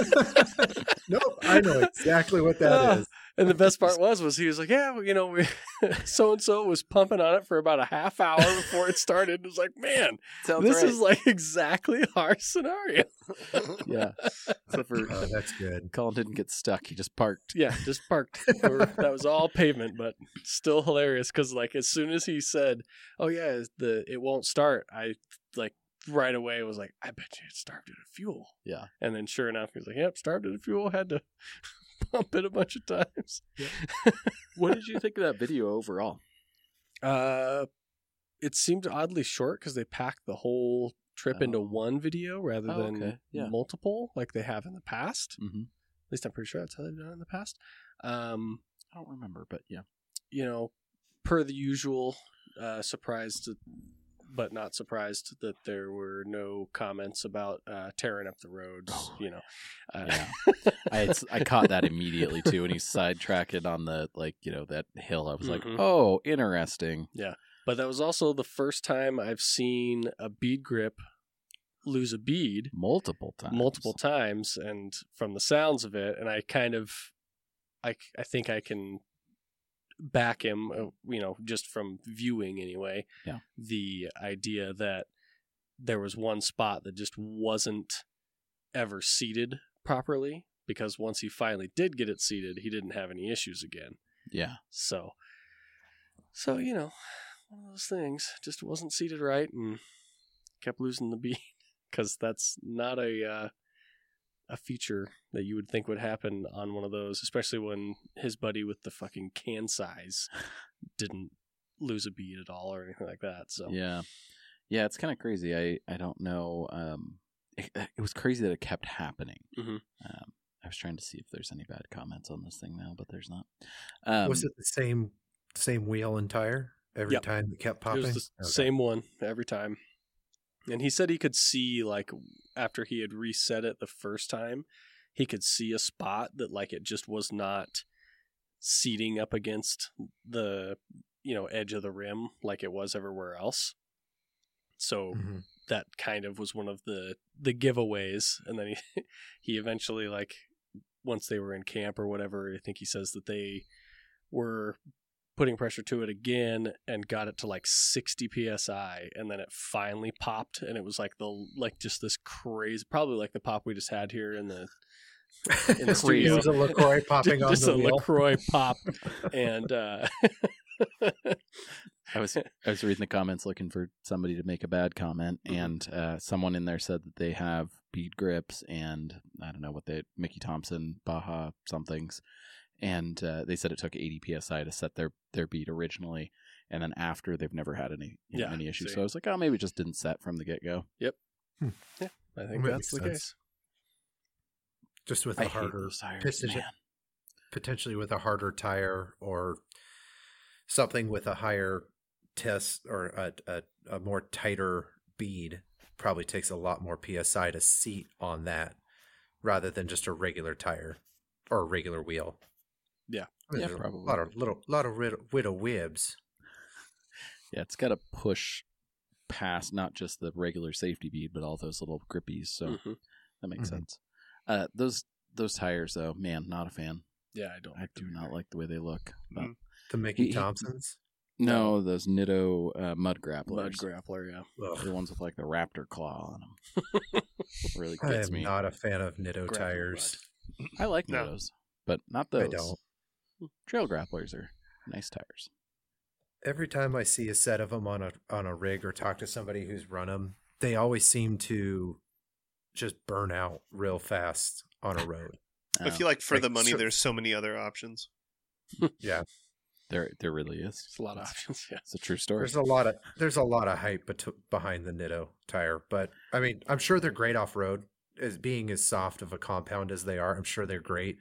Speaker 3: Nope, I know exactly what that
Speaker 2: Ah,
Speaker 3: is.
Speaker 2: And the best part was, was he was like, yeah, well, you know, we so and so was pumping on it for about a half hour before it started. It was like, man,
Speaker 1: Sounds
Speaker 2: this
Speaker 1: right.
Speaker 2: is like exactly our scenario.
Speaker 1: yeah. Except for
Speaker 3: Oh, that's good.
Speaker 1: Colin didn't get stuck; he just parked.
Speaker 2: Yeah, just parked. Or- that was all pavement, but still hilarious because, like, as soon as he said, "Oh yeah, the it won't start," I like right away was like, "I bet you it starved it of fuel."
Speaker 1: Yeah.
Speaker 2: And then, sure enough, he was like, "Yep, starved it of fuel. Had to pump it a bunch of times."
Speaker 1: What did you think of that video overall?
Speaker 2: Uh, it seemed oddly short because they packed the whole trip into
Speaker 1: Oh.
Speaker 2: one video rather
Speaker 1: Oh,
Speaker 2: than
Speaker 1: okay. Yeah.
Speaker 2: multiple like they have in the past.
Speaker 1: Mm-hmm.
Speaker 2: At least I'm pretty sure that's how they've done it in the past. Um,
Speaker 1: I don't remember, but yeah.
Speaker 2: you know, per the usual, uh, surprised but not surprised that there were no comments about uh, tearing up the roads.
Speaker 1: Oh,
Speaker 2: you know, uh,
Speaker 1: Yeah. I had, I caught that immediately too when he sidetracked on the like you know that hill. I was like,
Speaker 2: Mhm.
Speaker 1: oh, interesting.
Speaker 2: but that was also the first time I've seen a bead grip lose a bead
Speaker 1: Multiple times.
Speaker 2: multiple times, and from the sounds of it, and I kind of, I I think I can back him, uh, you know, just from viewing anyway.
Speaker 1: Yeah.
Speaker 2: The idea that there was one spot that just wasn't ever seated properly, because once he finally did get it seated, he didn't have any issues again.
Speaker 1: Yeah.
Speaker 2: So, so you know, one of those things just wasn't seated right and kept losing the bead, because that's not a uh, a feature that you would think would happen on one of those, especially when his buddy with the fucking can size didn't lose a bead at all or anything like that. So
Speaker 1: Yeah. Yeah, it's kind of crazy. I, I don't know. Um, it, it was crazy that it kept happening.
Speaker 2: Mhm.
Speaker 1: Um, I was trying to see if there's any bad comments on this thing now, but there's not. Um,
Speaker 3: Was it the same same wheel and tire every
Speaker 2: Yep.
Speaker 3: time that kept
Speaker 2: it
Speaker 3: popping?
Speaker 2: was the
Speaker 3: Okay.
Speaker 2: same one every time. And he said he could see, like, after he had reset it the first time, he could see a spot that, like, it just was not seating up against the, you know, edge of the rim like it was everywhere else. So
Speaker 3: Mhm.
Speaker 2: that kind of was one of the the giveaways. And then he he eventually, like, once they were in camp or whatever, I think he says that they were putting pressure to it again and got it to like sixty P S I, and then it finally popped, and it was like the like just this crazy, probably like the pop we just had here in the in the
Speaker 3: Just
Speaker 2: studio.
Speaker 3: use a LaCroix popping on
Speaker 2: just
Speaker 3: the
Speaker 2: a
Speaker 3: wheel.
Speaker 2: LaCroix pop. And uh
Speaker 1: I was I was reading the comments looking for somebody to make a bad comment,
Speaker 2: Mhm.
Speaker 1: and uh, someone in there said that they have bead grips and I don't know what they Mickey Thompson Baja somethings, and uh, they said it took eighty P S I to set their their bead originally, and then after they've never had any you know,
Speaker 2: Yeah,
Speaker 1: any issues.
Speaker 2: see.
Speaker 1: So I was like, oh, maybe it just didn't set from the get go.
Speaker 2: I think
Speaker 3: Makes
Speaker 2: that's the
Speaker 3: sense.
Speaker 2: case.
Speaker 3: Just with
Speaker 1: I
Speaker 3: a
Speaker 1: hate
Speaker 3: harder,
Speaker 1: those tires,
Speaker 3: piston-
Speaker 1: man.
Speaker 3: potentially with a harder tire or something with a higher test or a, a, a more tighter bead probably takes a lot more P S I to seat on that rather than just a regular tire or a regular wheel.
Speaker 2: Yeah.
Speaker 1: Yeah,
Speaker 3: There's
Speaker 1: probably.
Speaker 3: A lot of little, lot of rid- widow wibs.
Speaker 1: Yeah, it's got to push past not just the regular safety bead, but all those little grippies. So
Speaker 2: Mhm.
Speaker 1: that makes
Speaker 3: Mhm.
Speaker 1: sense. Uh, those those tires, though, man, not a fan.
Speaker 2: Yeah, I don't
Speaker 1: I
Speaker 2: like
Speaker 1: do
Speaker 2: them
Speaker 1: not
Speaker 2: either.
Speaker 1: like the way they look. But
Speaker 4: Mm.
Speaker 3: The Mickey
Speaker 1: He- he-
Speaker 3: Thompsons.
Speaker 1: no, those Nitto uh, mud grapplers,
Speaker 2: Mud grappler, yeah.
Speaker 1: the
Speaker 3: Ugh.
Speaker 1: ones with like the raptor claw on them, really
Speaker 3: I
Speaker 1: gets
Speaker 3: am
Speaker 1: me.
Speaker 3: not a fan of Nitto
Speaker 2: Grappler
Speaker 3: tires.
Speaker 1: I like
Speaker 4: No.
Speaker 1: Nittos, but not
Speaker 3: I
Speaker 1: those.
Speaker 3: don't.
Speaker 1: Trail grapplers are nice tires.
Speaker 3: Every time I see a set of them on a on a rig or talk to somebody who's run them, they always seem to just burn out real fast on a road.
Speaker 4: I
Speaker 1: Uh,
Speaker 4: feel like for
Speaker 3: like
Speaker 4: the money,
Speaker 3: cer-
Speaker 4: there's so many other options.
Speaker 1: there there really is.
Speaker 2: It's a lot of options, yeah.
Speaker 1: It's a true story.
Speaker 3: There's a lot of there's a lot of hype bet- behind the Nitto tire, but I mean, I'm sure they're great off road. As being as soft of a compound as they are, I'm sure they're great.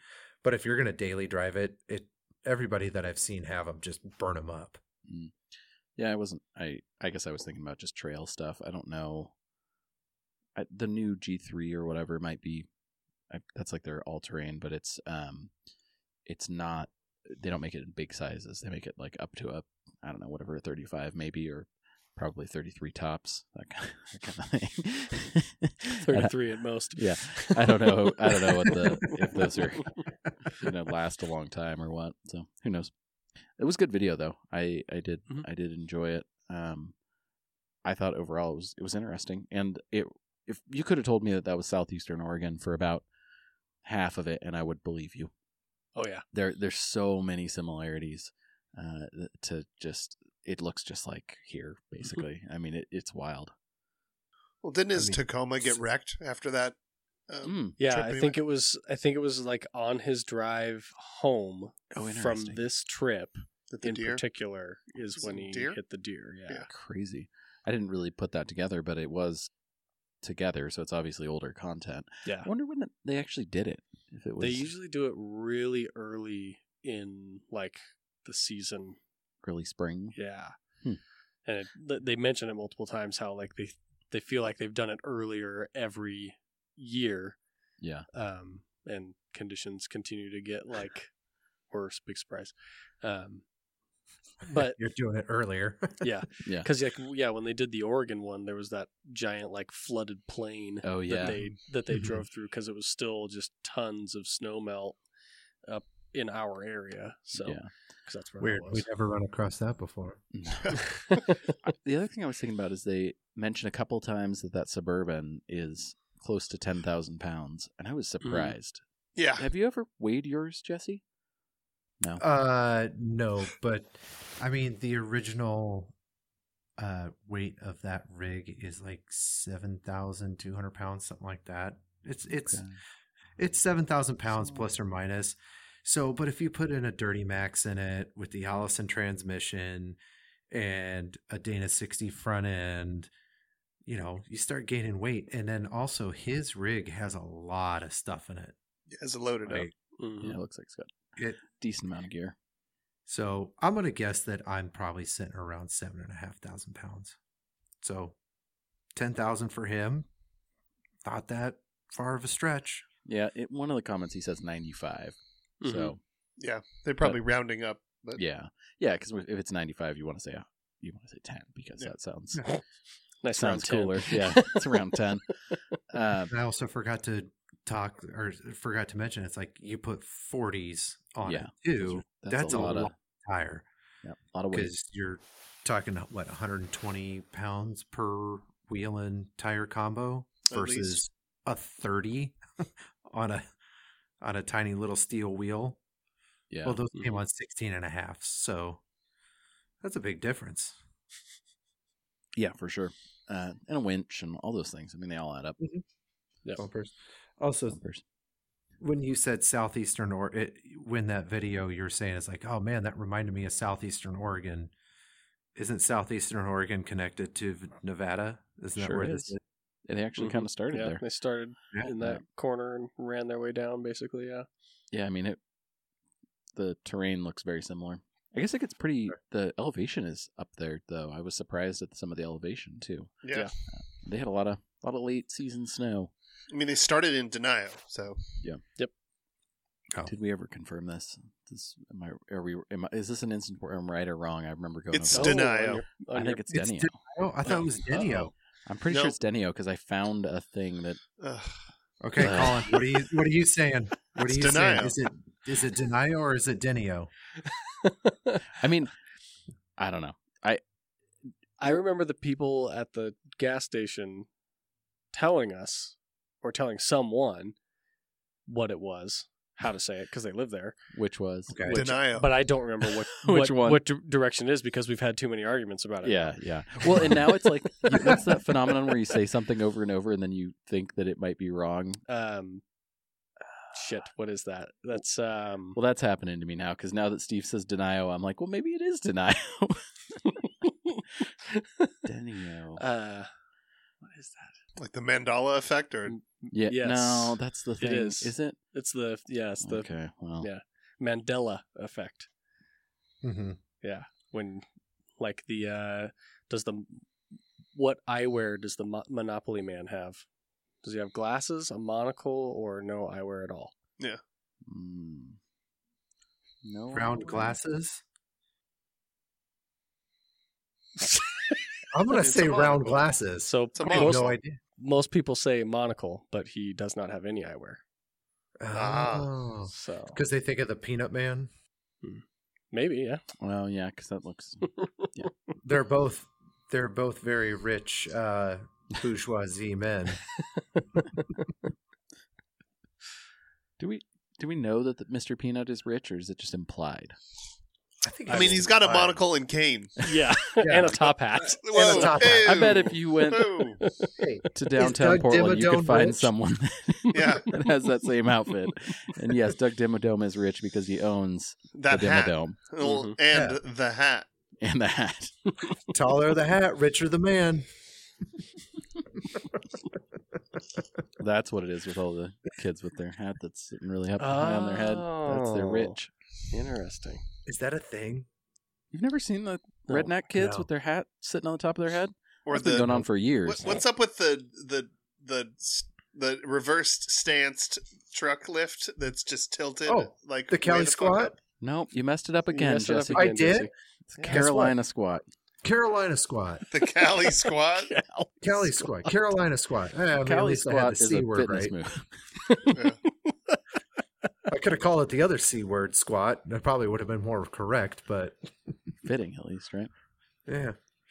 Speaker 3: But if you're going to daily drive it, it everybody that I've seen have them just burn them up.
Speaker 1: Mm. Yeah, I wasn't. I I guess I was thinking about just trail stuff. I don't know. I, the new G three or whatever might be. I, that's like their all terrain, but it's um, it's not. They don't make it in big sizes. They make it like up to a I don't know whatever a thirty-five maybe or probably thirty-three tops that kind of, that kind of thing.
Speaker 2: thirty-three at most.
Speaker 1: Yeah, I don't know. I don't know what the if those are you know last a long time or what. So who knows? It was good video though. I I did
Speaker 2: Mhm.
Speaker 1: I did enjoy it. Um, I thought overall it was it was interesting, and it if you could have told me that that was southeastern Oregon for about half of it, and I would believe you.
Speaker 2: Oh yeah.
Speaker 1: There there's so many similarities uh, to just it looks just like here basically. I mean it, it's wild.
Speaker 4: Well, didn't his
Speaker 3: I mean,
Speaker 4: Tacoma get wrecked after that? Um,
Speaker 1: Mm.
Speaker 2: Yeah,
Speaker 4: trip
Speaker 2: I
Speaker 4: anyway?
Speaker 2: think it was. I think it was like on his drive home
Speaker 1: Oh,
Speaker 2: from
Speaker 1: interesting.
Speaker 2: this trip
Speaker 4: That the
Speaker 2: in
Speaker 4: deer.
Speaker 2: particular is
Speaker 4: Was
Speaker 2: when
Speaker 4: it
Speaker 2: he
Speaker 4: deer?
Speaker 2: hit the deer. Yeah.
Speaker 4: Yeah.
Speaker 1: Crazy. I didn't really put that together, but it was together, so it's obviously older content.
Speaker 2: Yeah.
Speaker 1: I wonder when it, they actually did it. If it was
Speaker 2: They usually do it really early in like the season.
Speaker 1: early spring.
Speaker 2: Yeah.
Speaker 1: Hmm.
Speaker 2: And it, th- they mention it multiple times how like they they feel like they've done it earlier every year.
Speaker 1: Yeah.
Speaker 2: Um, and conditions continue to get like worse. Big surprise. Um, but
Speaker 3: You're doing it earlier.
Speaker 2: yeah,
Speaker 1: Yeah.
Speaker 2: because like yeah, when they did the Oregon one, there was that giant like flooded plain
Speaker 1: Oh yeah.
Speaker 2: that they that they
Speaker 3: Mhm.
Speaker 2: drove through because it was still just tons of snow melt up in our area. So
Speaker 1: Yeah.
Speaker 2: because that's where
Speaker 3: Weird.
Speaker 2: that
Speaker 3: We
Speaker 2: was.
Speaker 3: never run across that before.
Speaker 1: The other thing I was thinking about is they mention a couple times that that Suburban is close to ten thousand pounds, and I was surprised.
Speaker 4: Yeah.
Speaker 1: Have you ever weighed yours, Jesse? No.
Speaker 3: Uh, no, but I mean the original uh weight of that rig is like seven thousand two hundred pounds, something like that. It's it's
Speaker 1: Okay.
Speaker 3: it's seven thousand pounds
Speaker 1: So-
Speaker 3: plus or minus. So, but if you put in a Dirty Max in it with the Allison transmission and a Dana sixty front end, you know, you start gaining weight. And then also his rig has a lot of stuff in it.
Speaker 4: As a loaded up.
Speaker 3: Like,
Speaker 2: Mhm.
Speaker 1: Yeah, it looks like it's got
Speaker 3: it
Speaker 1: decent amount of gear.
Speaker 3: so I'm gonna guess that I'm probably sitting around seven and a half thousand pounds. So ten thousand for him. Not that far of a stretch.
Speaker 1: Yeah, it, one of the comments he says ninety-five.
Speaker 2: Mhm.
Speaker 1: So
Speaker 4: Yeah. They're probably rounding up. But
Speaker 1: yeah, yeah, because if it's ninety-five, you want to say uh, you want to say ten because
Speaker 4: Yeah.
Speaker 1: that sounds
Speaker 2: Nice
Speaker 1: sounds
Speaker 2: round ten.
Speaker 1: cooler. Yeah, it's around ten. Uh,
Speaker 3: And I also forgot to talk or forgot to mention it's like you put forties on
Speaker 1: Yeah,
Speaker 3: it too.
Speaker 1: that's,
Speaker 3: That's,
Speaker 1: a
Speaker 3: a
Speaker 1: lot
Speaker 3: lot
Speaker 1: of
Speaker 3: higher
Speaker 1: yeah, a lot of weight.
Speaker 3: because you're talking what one hundred twenty pounds per wheel and tire combo
Speaker 4: At
Speaker 3: versus
Speaker 4: least.
Speaker 3: a thirty on a on a tiny little steel wheel.
Speaker 1: Yeah,
Speaker 3: Well, those came
Speaker 2: Mhm.
Speaker 3: on sixteen and a half, so that's a big difference.
Speaker 1: yeah, for sure. Uh, and a winch and all those things. I mean, they all add up.
Speaker 2: Yeah.
Speaker 3: Bumpers. Also,
Speaker 1: Bumpers.
Speaker 3: when you said southeastern or it, when that video you're saying is like, oh man, that reminded me of southeastern Oregon. Isn't southeastern Oregon connected to V- Nevada? Isn't that
Speaker 1: Sure
Speaker 3: where
Speaker 1: is.
Speaker 3: this is?
Speaker 1: They actually
Speaker 2: Mhm.
Speaker 1: kind of started
Speaker 2: Yeah,
Speaker 1: there.
Speaker 2: they started
Speaker 3: Yeah.
Speaker 2: in that corner and ran their way down. Basically, yeah.
Speaker 1: Yeah, I mean, it. The terrain looks very similar. I guess it gets pretty. The elevation is up there, though. I was surprised at some of the elevation too.
Speaker 4: yeah.
Speaker 2: Yeah.
Speaker 1: They had a lot of a lot of late season snow.
Speaker 4: I mean, they started in denial. So
Speaker 3: Oh.
Speaker 1: Did we ever confirm this? This am I? Are we? Am I, is this an instance where I'm right or wrong? I remember going.
Speaker 4: It's
Speaker 1: over that.
Speaker 4: denial.
Speaker 2: on your- on
Speaker 1: I
Speaker 2: your-
Speaker 1: think it's
Speaker 3: It's
Speaker 1: Denio.
Speaker 3: Denio? Oh, I thought it was Denio.
Speaker 2: Uh-oh.
Speaker 1: I'm pretty
Speaker 4: No.
Speaker 1: sure it's Denio because I found a thing that.
Speaker 4: ugh.
Speaker 3: Okay,
Speaker 1: Uh.
Speaker 3: Colin, what are you what are you saying? What
Speaker 4: It's
Speaker 3: are you
Speaker 4: Denio.
Speaker 3: saying? Is it is it Denio or is it Denio?
Speaker 1: I mean, I don't know. I
Speaker 2: I remember the people at the gas station telling us or telling someone what it was, how to say it, because they live there.
Speaker 1: which was
Speaker 3: Okay.
Speaker 2: Which-
Speaker 4: Denial.
Speaker 2: But I don't remember what
Speaker 1: Which
Speaker 2: what,
Speaker 1: one?
Speaker 2: what di- direction it is because we've had too many arguments about it.
Speaker 1: yeah, yeah. Well, and now it's like you- that's that phenomenon where you say something over and over, and then you think that it might be wrong.
Speaker 2: Um. Shit. What is that? That's um.
Speaker 1: Well, that's happening to me now because now that Steve says Denio, I'm like, well, maybe it is Denio. Denio.
Speaker 2: Uh. What is that?
Speaker 4: Like the Mandela effect or
Speaker 1: Yeah.
Speaker 2: Yes.
Speaker 1: No, that's the
Speaker 2: It
Speaker 1: thing.
Speaker 2: is.
Speaker 1: Is it?
Speaker 2: It's the yeah, it's the
Speaker 1: Okay. Well.
Speaker 2: yeah. Mandela effect.
Speaker 3: Mm-hmm.
Speaker 2: When like the uh does the what eyewear does the Mo- Monopoly man have? Does he have glasses, a monocle, or no eyewear at all?
Speaker 1: Mm. No.
Speaker 3: Round glasses. I'm gonna
Speaker 4: It's a
Speaker 3: say round
Speaker 4: monocle.
Speaker 3: glasses.
Speaker 2: So
Speaker 4: a
Speaker 3: I have
Speaker 2: most,
Speaker 3: no idea.
Speaker 2: most people say monocle, but he does not have any eyewear.
Speaker 4: Ah.
Speaker 3: Oh,
Speaker 2: So
Speaker 3: because they think of the Peanut Man.
Speaker 2: maybe, yeah.
Speaker 1: Well, yeah, because that looks.
Speaker 3: They're both they're both very rich uh, bourgeoisie men.
Speaker 1: Do we do we know that the Mister Peanut is rich, or is it just implied?
Speaker 3: I think.
Speaker 4: I mean,
Speaker 3: it's
Speaker 4: he's got a
Speaker 3: fine.
Speaker 4: monocle and cane.
Speaker 2: Yeah. and a top hat.
Speaker 4: Whoa,
Speaker 3: top hat.
Speaker 1: I bet if you went
Speaker 4: Whoa.
Speaker 3: Hey,
Speaker 1: to downtown
Speaker 3: Doug
Speaker 1: Portland, you could
Speaker 3: Dimmadome
Speaker 1: find
Speaker 3: rich?
Speaker 1: someone
Speaker 4: Yeah.
Speaker 1: that has that same outfit. And yes, Doug Dimmadome is rich because he owns
Speaker 4: That
Speaker 1: the
Speaker 4: hat.
Speaker 1: Dimmadome
Speaker 4: Well,
Speaker 2: Mhm.
Speaker 4: and
Speaker 3: Yeah.
Speaker 4: the hat.
Speaker 1: and the hat.
Speaker 3: taller the hat, richer the man.
Speaker 1: That's what it is with all the kids with their hat that's sitting really up high on their head. That's their
Speaker 2: Oh.
Speaker 1: rich.
Speaker 2: Interesting.
Speaker 3: Is that a thing?
Speaker 1: You've never seen the
Speaker 2: No.
Speaker 1: redneck kids
Speaker 3: No.
Speaker 1: with their hat sitting on the top of their head?
Speaker 4: Or
Speaker 1: That's been
Speaker 4: the
Speaker 1: going on for years.
Speaker 4: what, what's up with the the the the reversed stanced truck lift that's just tilted?
Speaker 3: Oh,
Speaker 4: like
Speaker 3: the Cali
Speaker 4: way fuck
Speaker 3: squat?
Speaker 4: up?
Speaker 1: Nope, you messed it up again,
Speaker 2: messed it up
Speaker 1: Jesse.
Speaker 3: I
Speaker 2: again,
Speaker 3: did?
Speaker 2: Jesse.
Speaker 1: It's
Speaker 3: Guess
Speaker 1: Carolina squat.
Speaker 3: Carolina squat.
Speaker 4: The Cali squat.
Speaker 3: Cali squat. Carolina squat. Eh, I mean, at
Speaker 1: Cali
Speaker 3: least I had
Speaker 1: squat
Speaker 3: the
Speaker 1: is
Speaker 3: C
Speaker 1: a
Speaker 3: word
Speaker 1: fitness
Speaker 3: right.
Speaker 1: move.
Speaker 4: Yeah.
Speaker 3: I could have called it the other C word squat. That probably would have been more correct, but
Speaker 1: Fitting, at least, right?
Speaker 3: yeah.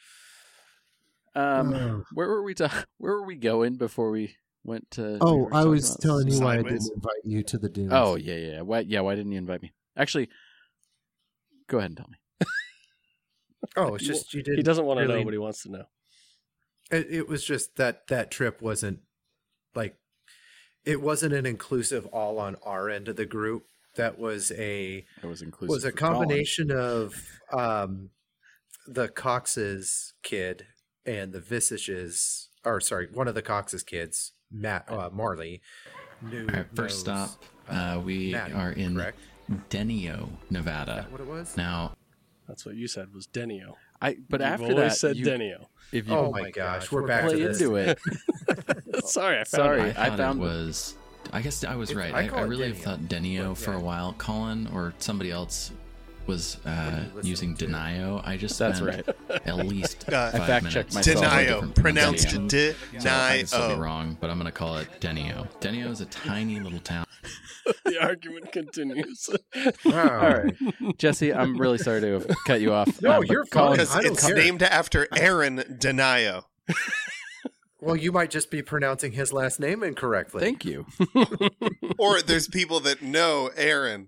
Speaker 1: Um,
Speaker 3: Oh.
Speaker 1: where were we? Ta- where were we going before we went to? we
Speaker 6: Oh,
Speaker 1: were
Speaker 6: I
Speaker 1: talking
Speaker 6: was
Speaker 1: about
Speaker 6: telling you why I
Speaker 4: Sideways.
Speaker 6: didn't invite you to the dunes.
Speaker 1: Oh yeah, yeah. Why? Yeah, why didn't you invite me? Actually, go ahead and tell me.
Speaker 3: Oh, it's just you didn't.
Speaker 2: He doesn't want to
Speaker 3: really-
Speaker 2: know, but he wants to know.
Speaker 3: It, it was just that that trip wasn't like it wasn't an inclusive all on our end of the group. That was a
Speaker 1: It was inclusive.
Speaker 3: was a
Speaker 1: for Colin.
Speaker 3: combination of um, the Cox's kid and the Visages, or sorry, one of the Cox's kids, Matt uh, Marley. Knew,
Speaker 7: All right, first
Speaker 3: knows,
Speaker 7: stop, uh, we
Speaker 3: Matt,
Speaker 7: are in
Speaker 3: correct?
Speaker 7: Denio,
Speaker 3: Is
Speaker 7: Nevada.
Speaker 3: that what it was?
Speaker 7: Now,
Speaker 2: That's what you said was Denio.
Speaker 1: I. But
Speaker 2: You've
Speaker 1: after
Speaker 2: always
Speaker 1: that,
Speaker 2: said
Speaker 1: you,
Speaker 2: Denio.
Speaker 1: if you
Speaker 3: Oh my gosh, we're back
Speaker 1: play
Speaker 3: to this.
Speaker 1: into it,
Speaker 2: Sorry, I found
Speaker 1: Sorry.
Speaker 2: it.
Speaker 7: I
Speaker 1: I
Speaker 7: thought
Speaker 1: found-
Speaker 7: it was. I guess I was
Speaker 3: It's-
Speaker 7: right.
Speaker 3: I
Speaker 7: I,
Speaker 3: call
Speaker 7: I
Speaker 3: it
Speaker 7: really have
Speaker 3: Denio,
Speaker 7: thought Denio
Speaker 3: but
Speaker 7: for
Speaker 3: yeah.
Speaker 7: a while. Colin or somebody else was
Speaker 3: are
Speaker 7: uh,
Speaker 3: you listening
Speaker 7: using
Speaker 3: to?
Speaker 7: Denio. I just
Speaker 1: That's
Speaker 7: spent
Speaker 1: right.
Speaker 7: at least
Speaker 4: Uh,
Speaker 7: five
Speaker 1: I fact-checked
Speaker 7: minutes.
Speaker 1: myself.
Speaker 7: on
Speaker 4: Denio,
Speaker 7: different
Speaker 4: pronounced
Speaker 7: pronunciations. So I can still be
Speaker 4: Denio.
Speaker 7: wrong, but I'm going to call it Denio. Denio is a tiny little town.
Speaker 2: The argument continues.
Speaker 3: All right.
Speaker 1: Jesse, I'm really sorry to have cut you off.
Speaker 3: No,
Speaker 1: Uh, but
Speaker 3: you're
Speaker 1: Colin,
Speaker 3: fine.
Speaker 4: Because
Speaker 3: I don't
Speaker 4: it's
Speaker 3: care.
Speaker 4: named after Aaron Denio.
Speaker 3: Well, you might just be pronouncing his last name incorrectly.
Speaker 1: Thank you.
Speaker 4: Or there's people that know Aaron.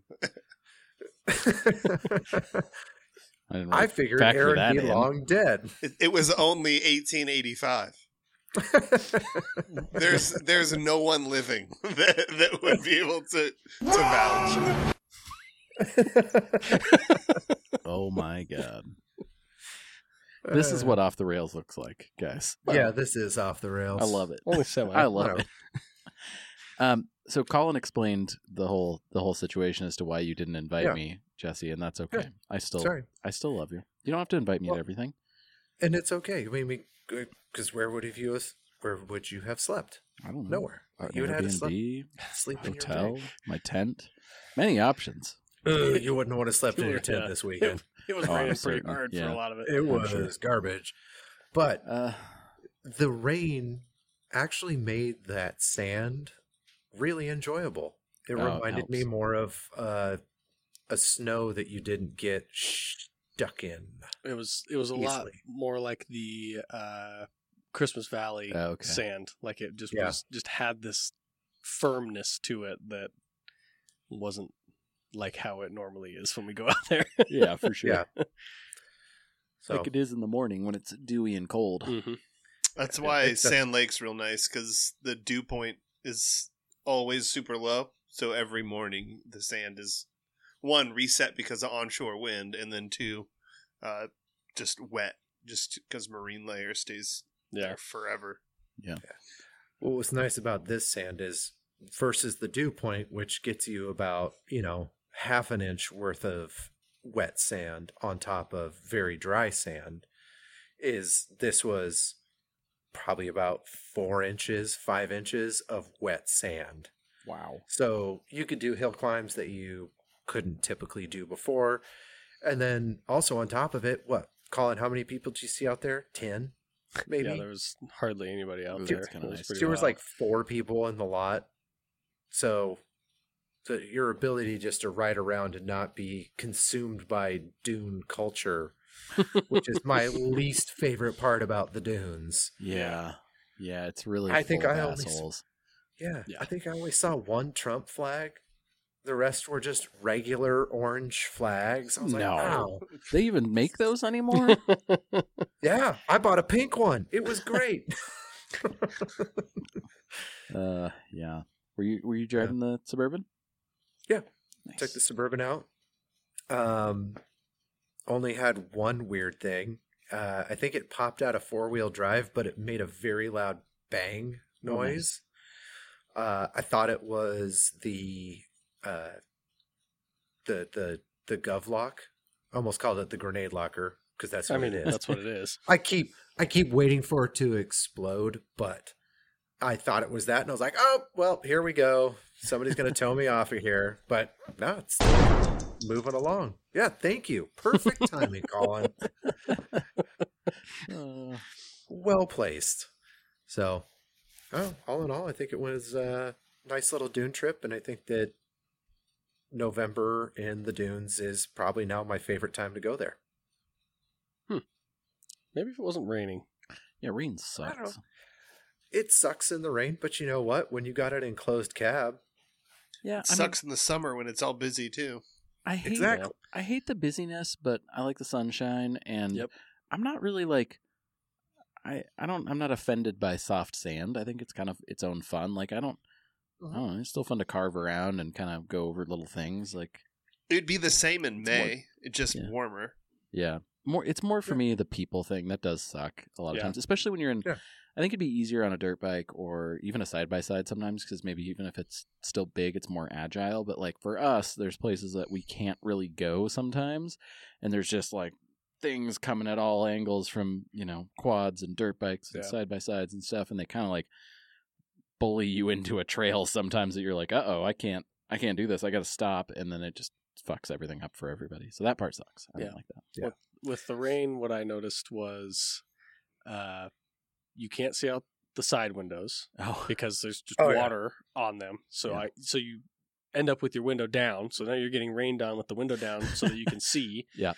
Speaker 1: I, didn't
Speaker 3: I
Speaker 1: really
Speaker 3: figured
Speaker 1: factor
Speaker 3: Aaron
Speaker 1: that
Speaker 3: be
Speaker 1: in.
Speaker 3: long dead.
Speaker 4: It, it was only eighteen eighty-five. There's there's no one living that, that would be able to to vouch.
Speaker 1: Oh my god. This is what off the rails looks like, guys.
Speaker 3: Yeah, this is off the rails.
Speaker 1: I love it.
Speaker 2: Only semi.
Speaker 1: I love
Speaker 3: No.
Speaker 1: it. Um, so Colin explained the whole the whole situation as to why you didn't invite
Speaker 3: Yeah.
Speaker 1: me, Jesse, and that's okay.
Speaker 3: Yeah.
Speaker 1: I still
Speaker 3: Sorry.
Speaker 1: I still love you. You don't have to invite me
Speaker 3: Well-
Speaker 1: to everything.
Speaker 3: And it's okay. I mean, because where would have you where would you have slept?
Speaker 1: I don't know.
Speaker 3: Nowhere.
Speaker 1: Our
Speaker 3: You would have had to sleep,
Speaker 1: Airbnb,
Speaker 3: sleep in
Speaker 1: hotel,
Speaker 3: your
Speaker 1: my tent, many options.
Speaker 3: tent. You wouldn't want to slept in your tent
Speaker 2: Yeah.
Speaker 3: this weekend.
Speaker 2: It was
Speaker 1: Oh, I'm
Speaker 2: raining pretty
Speaker 1: certain.
Speaker 2: hard for
Speaker 1: Yeah.
Speaker 2: a lot of it.
Speaker 3: It
Speaker 1: I'm
Speaker 3: was
Speaker 1: sure.
Speaker 3: garbage. But
Speaker 1: Uh,
Speaker 3: the rain actually made that sand really enjoyable. It
Speaker 1: Oh, it
Speaker 3: reminded me
Speaker 1: helps.
Speaker 3: more of uh, a snow that you didn't get stuck in.
Speaker 2: It was it was a lot
Speaker 3: Easily.
Speaker 2: more like the uh, Christmas Valley
Speaker 1: Oh, okay.
Speaker 2: sand. Like it just
Speaker 3: Yeah.
Speaker 2: was just had this firmness to it that wasn't like how it normally is when we go out there.
Speaker 1: yeah, for sure.
Speaker 3: Yeah. So
Speaker 1: Like it is in the morning when it's dewy and cold.
Speaker 2: mm-hmm.
Speaker 4: That's why
Speaker 3: It's a-
Speaker 4: Sand Lake's real nice, because the dew point is always super low. So every morning the sand is, one, reset because of onshore wind, and then two, uh, just wet, just because marine layer stays
Speaker 2: Yeah.
Speaker 4: there forever.
Speaker 3: What was nice about this sand is versus the dew point, which gets you about, you know, half an inch worth of wet sand on top of very dry sand, is this was probably about four inches, five inches of wet sand.
Speaker 1: Wow.
Speaker 3: So you could do hill climbs that you couldn't typically do before. And then also on top of it, what, Colin, how many people did you see out there? ten, maybe?
Speaker 2: Yeah, there was hardly anybody out
Speaker 1: It was
Speaker 2: there.
Speaker 1: kinda
Speaker 2: It was
Speaker 1: nice.
Speaker 2: pretty
Speaker 3: There was
Speaker 2: wild.
Speaker 3: like four people in the lot. So the, your ability just to ride around and not be consumed by dune culture, which is my least favorite part about the dunes.
Speaker 1: Yeah. Yeah, it's really
Speaker 3: I think
Speaker 1: full of
Speaker 3: I only s-
Speaker 1: assholes.
Speaker 3: Yeah,
Speaker 2: Yeah.
Speaker 3: I think I only saw one Trump flag. The rest were just regular orange flags. I was like,
Speaker 1: No.
Speaker 3: wow.
Speaker 1: They even make those anymore?
Speaker 3: Yeah, I bought a pink one. It was great.
Speaker 1: uh, yeah. Were you were you driving the Suburban?
Speaker 3: Yeah.
Speaker 1: Nice.
Speaker 3: Took the Suburban out. Um, only had one weird thing. Uh, I think it popped out a four wheel drive, but it made a very loud bang
Speaker 1: Oh, nice.
Speaker 3: noise. Uh, I thought it was the uh, the the the gov lock. Almost called it the grenade locker because that's
Speaker 2: I
Speaker 3: what
Speaker 2: mean,
Speaker 3: it is.
Speaker 2: that's what it is.
Speaker 3: I keep I keep waiting for it to explode, but I thought it was that, and I was like, oh well, here we go. Somebody's gonna tow me off of here, but no, it's moving along. Yeah, thank you. Perfect timing, Colin.
Speaker 1: Uh,
Speaker 3: Well placed. So, oh, all in all, I think it was a nice little dune trip, and I think that November in the dunes is probably now my favorite time to go there.
Speaker 2: Maybe if it wasn't raining.
Speaker 1: yeah, rain
Speaker 3: I don't
Speaker 1: sucks.
Speaker 3: know. It sucks in the rain, but you know what? When you got an enclosed cab,
Speaker 1: Yeah,
Speaker 4: It
Speaker 1: I mean,
Speaker 4: sucks in the summer when it's all busy too.
Speaker 1: I hate
Speaker 3: Exactly.
Speaker 1: I hate the busyness, but I like the sunshine, and
Speaker 2: Yep.
Speaker 1: I'm not really like I I don't I'm not offended by soft sand. I think it's kind of its own fun. Like I don't I don't know, it's still fun to carve around and kind of go over little things. Like
Speaker 4: It'd be the same in
Speaker 1: It's more-
Speaker 4: May, it's just
Speaker 1: Yeah.
Speaker 4: warmer.
Speaker 1: yeah, more it's more for
Speaker 3: Yeah.
Speaker 1: me the people thing that does suck a lot of
Speaker 2: Yeah.
Speaker 1: times, especially when you're in.
Speaker 3: Yeah.
Speaker 1: I think it'd be easier on a dirt bike or even a side by side sometimes because maybe even if it's still big, it's more agile. But like for us, there's places that we can't really go sometimes, and there's just like things coming at all angles from you know quads and dirt bikes and
Speaker 2: Yeah.
Speaker 1: side by sides and stuff, and they kind of like bully you into a trail sometimes that you're like, uh oh, I can't, I can't do this. I got to stop, and then it just fucks everything up for everybody. So that part sucks. I
Speaker 2: Yeah.
Speaker 1: don't like that.
Speaker 3: Yeah.
Speaker 2: With, with the rain, what I noticed was uh, you can't see out the side windows
Speaker 1: Oh,
Speaker 2: because there's just
Speaker 3: Oh, yeah.
Speaker 2: water on them. So
Speaker 1: Yeah.
Speaker 2: I so you end up with your window down. So now you're getting rained on with the window down so that you can see.
Speaker 1: Yeah.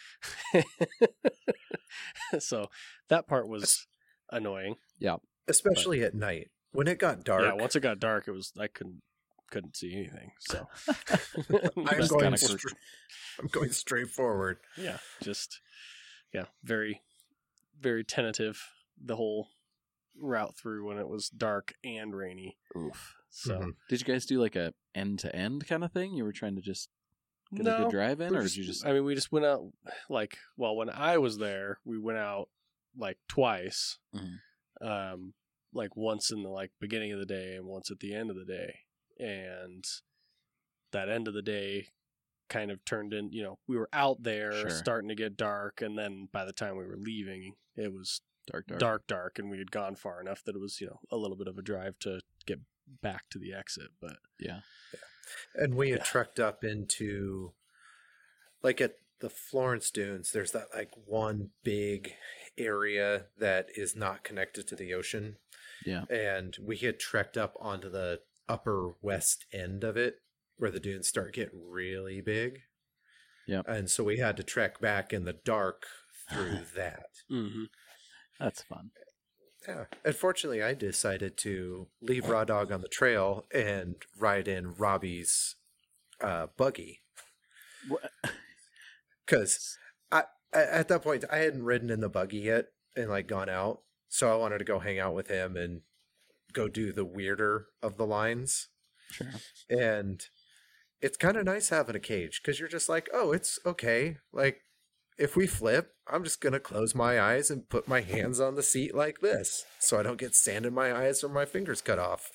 Speaker 2: So that part was annoying.
Speaker 3: especially at night when it got dark.
Speaker 2: Yeah, once it got dark, it was I couldn't couldn't see anything. So
Speaker 3: I'm
Speaker 1: Just
Speaker 3: going,
Speaker 1: kinda
Speaker 3: stra- I'm going straight forward.
Speaker 2: yeah, just yeah, very very tentative the whole route through when it was dark and rainy.
Speaker 1: oof.
Speaker 2: So
Speaker 3: Mhm.
Speaker 1: Did you guys do like a end to end kind of thing? You were trying to just get a
Speaker 2: no,
Speaker 1: good drive in,
Speaker 2: we're
Speaker 1: or did you just?
Speaker 2: I mean, we just went out like well when I was there, we went out like twice.
Speaker 1: Mhm.
Speaker 2: Um, like once in the like beginning of the day and once at the end of the day, and that end of the day kind of turned in. You know, we were out there
Speaker 1: Sure.
Speaker 2: starting to get dark, and then by the time we were leaving, it was
Speaker 1: dark, dark,
Speaker 2: dark, dark, and we had gone far enough that it was you know a little bit of a drive to get back to the exit. But
Speaker 1: Yeah.
Speaker 3: And we had
Speaker 2: Yeah.
Speaker 3: trekked up into, like at the Florence Dunes, there's that like one big area that is not connected to the ocean.
Speaker 1: Yeah.
Speaker 3: And we had trekked up onto the upper west end of it where the dunes start getting really big.
Speaker 1: Yep.
Speaker 3: And so we had to trek back in the dark through that.
Speaker 2: mm-hmm.
Speaker 1: That's fun.
Speaker 3: Yeah. Unfortunately, I decided to leave Raw Dog on the trail and ride in Robbie's uh, buggy.
Speaker 1: What?
Speaker 3: Because I, I, at that point, I hadn't ridden in the buggy yet and like gone out. So I wanted to go hang out with him and go do the weirder of the lines.
Speaker 1: Sure.
Speaker 3: And it's kind of nice having a cage because you're just like, oh, it's okay. Like, if we flip, I'm just going to close my eyes and put my hands on the seat like this so I don't get sand in my eyes or my fingers cut off.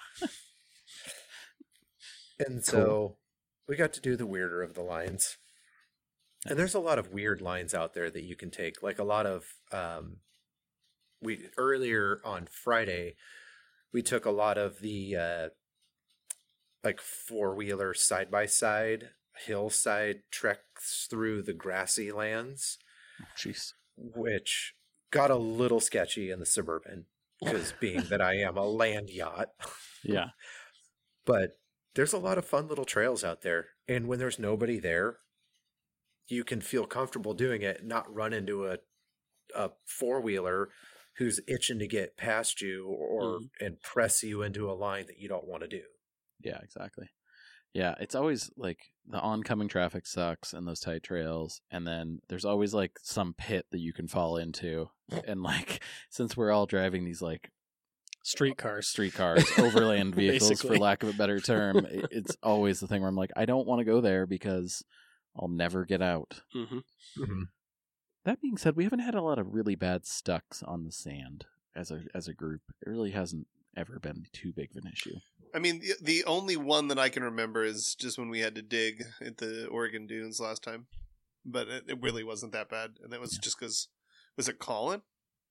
Speaker 3: And so
Speaker 1: Cool.
Speaker 3: we got to do the weirder of the lines. And there's a lot of weird lines out there that you can take. Like a lot of, um, we earlier on Friday, we took a lot of the, uh, like four-wheeler side-by-side hillside treks through the grassy lands,
Speaker 1: Jeez.
Speaker 3: which got a little sketchy in the Suburban, because being that I am a land yacht.
Speaker 1: Yeah.
Speaker 3: But there's a lot of fun little trails out there. And when there's nobody there, you can feel comfortable doing it, not run into a a four-wheeler who's itching to get past you or
Speaker 2: Mhm.
Speaker 3: and press you into a line that you don't want to do.
Speaker 1: Yeah, exactly. Yeah, it's always like the oncoming traffic sucks and those tight trails, and then there's always like some pit that you can fall into. And like, since we're all driving these like
Speaker 2: Streetcars.
Speaker 1: streetcars, overland vehicles,
Speaker 2: Basically.
Speaker 1: for lack of a better term, it- it's always the thing where I'm like, I don't want to go there because I'll never get out.
Speaker 2: Mm-hmm.
Speaker 1: That being said, we haven't had a lot of really bad stucks on the sand as a as a group. It really hasn't ever been too big of an issue.
Speaker 4: I mean, the, the only one that I can remember is just when we had to dig at the Oregon Dunes last time, but it, it really wasn't that bad, and that was
Speaker 1: Yeah.
Speaker 4: just because was it Colin?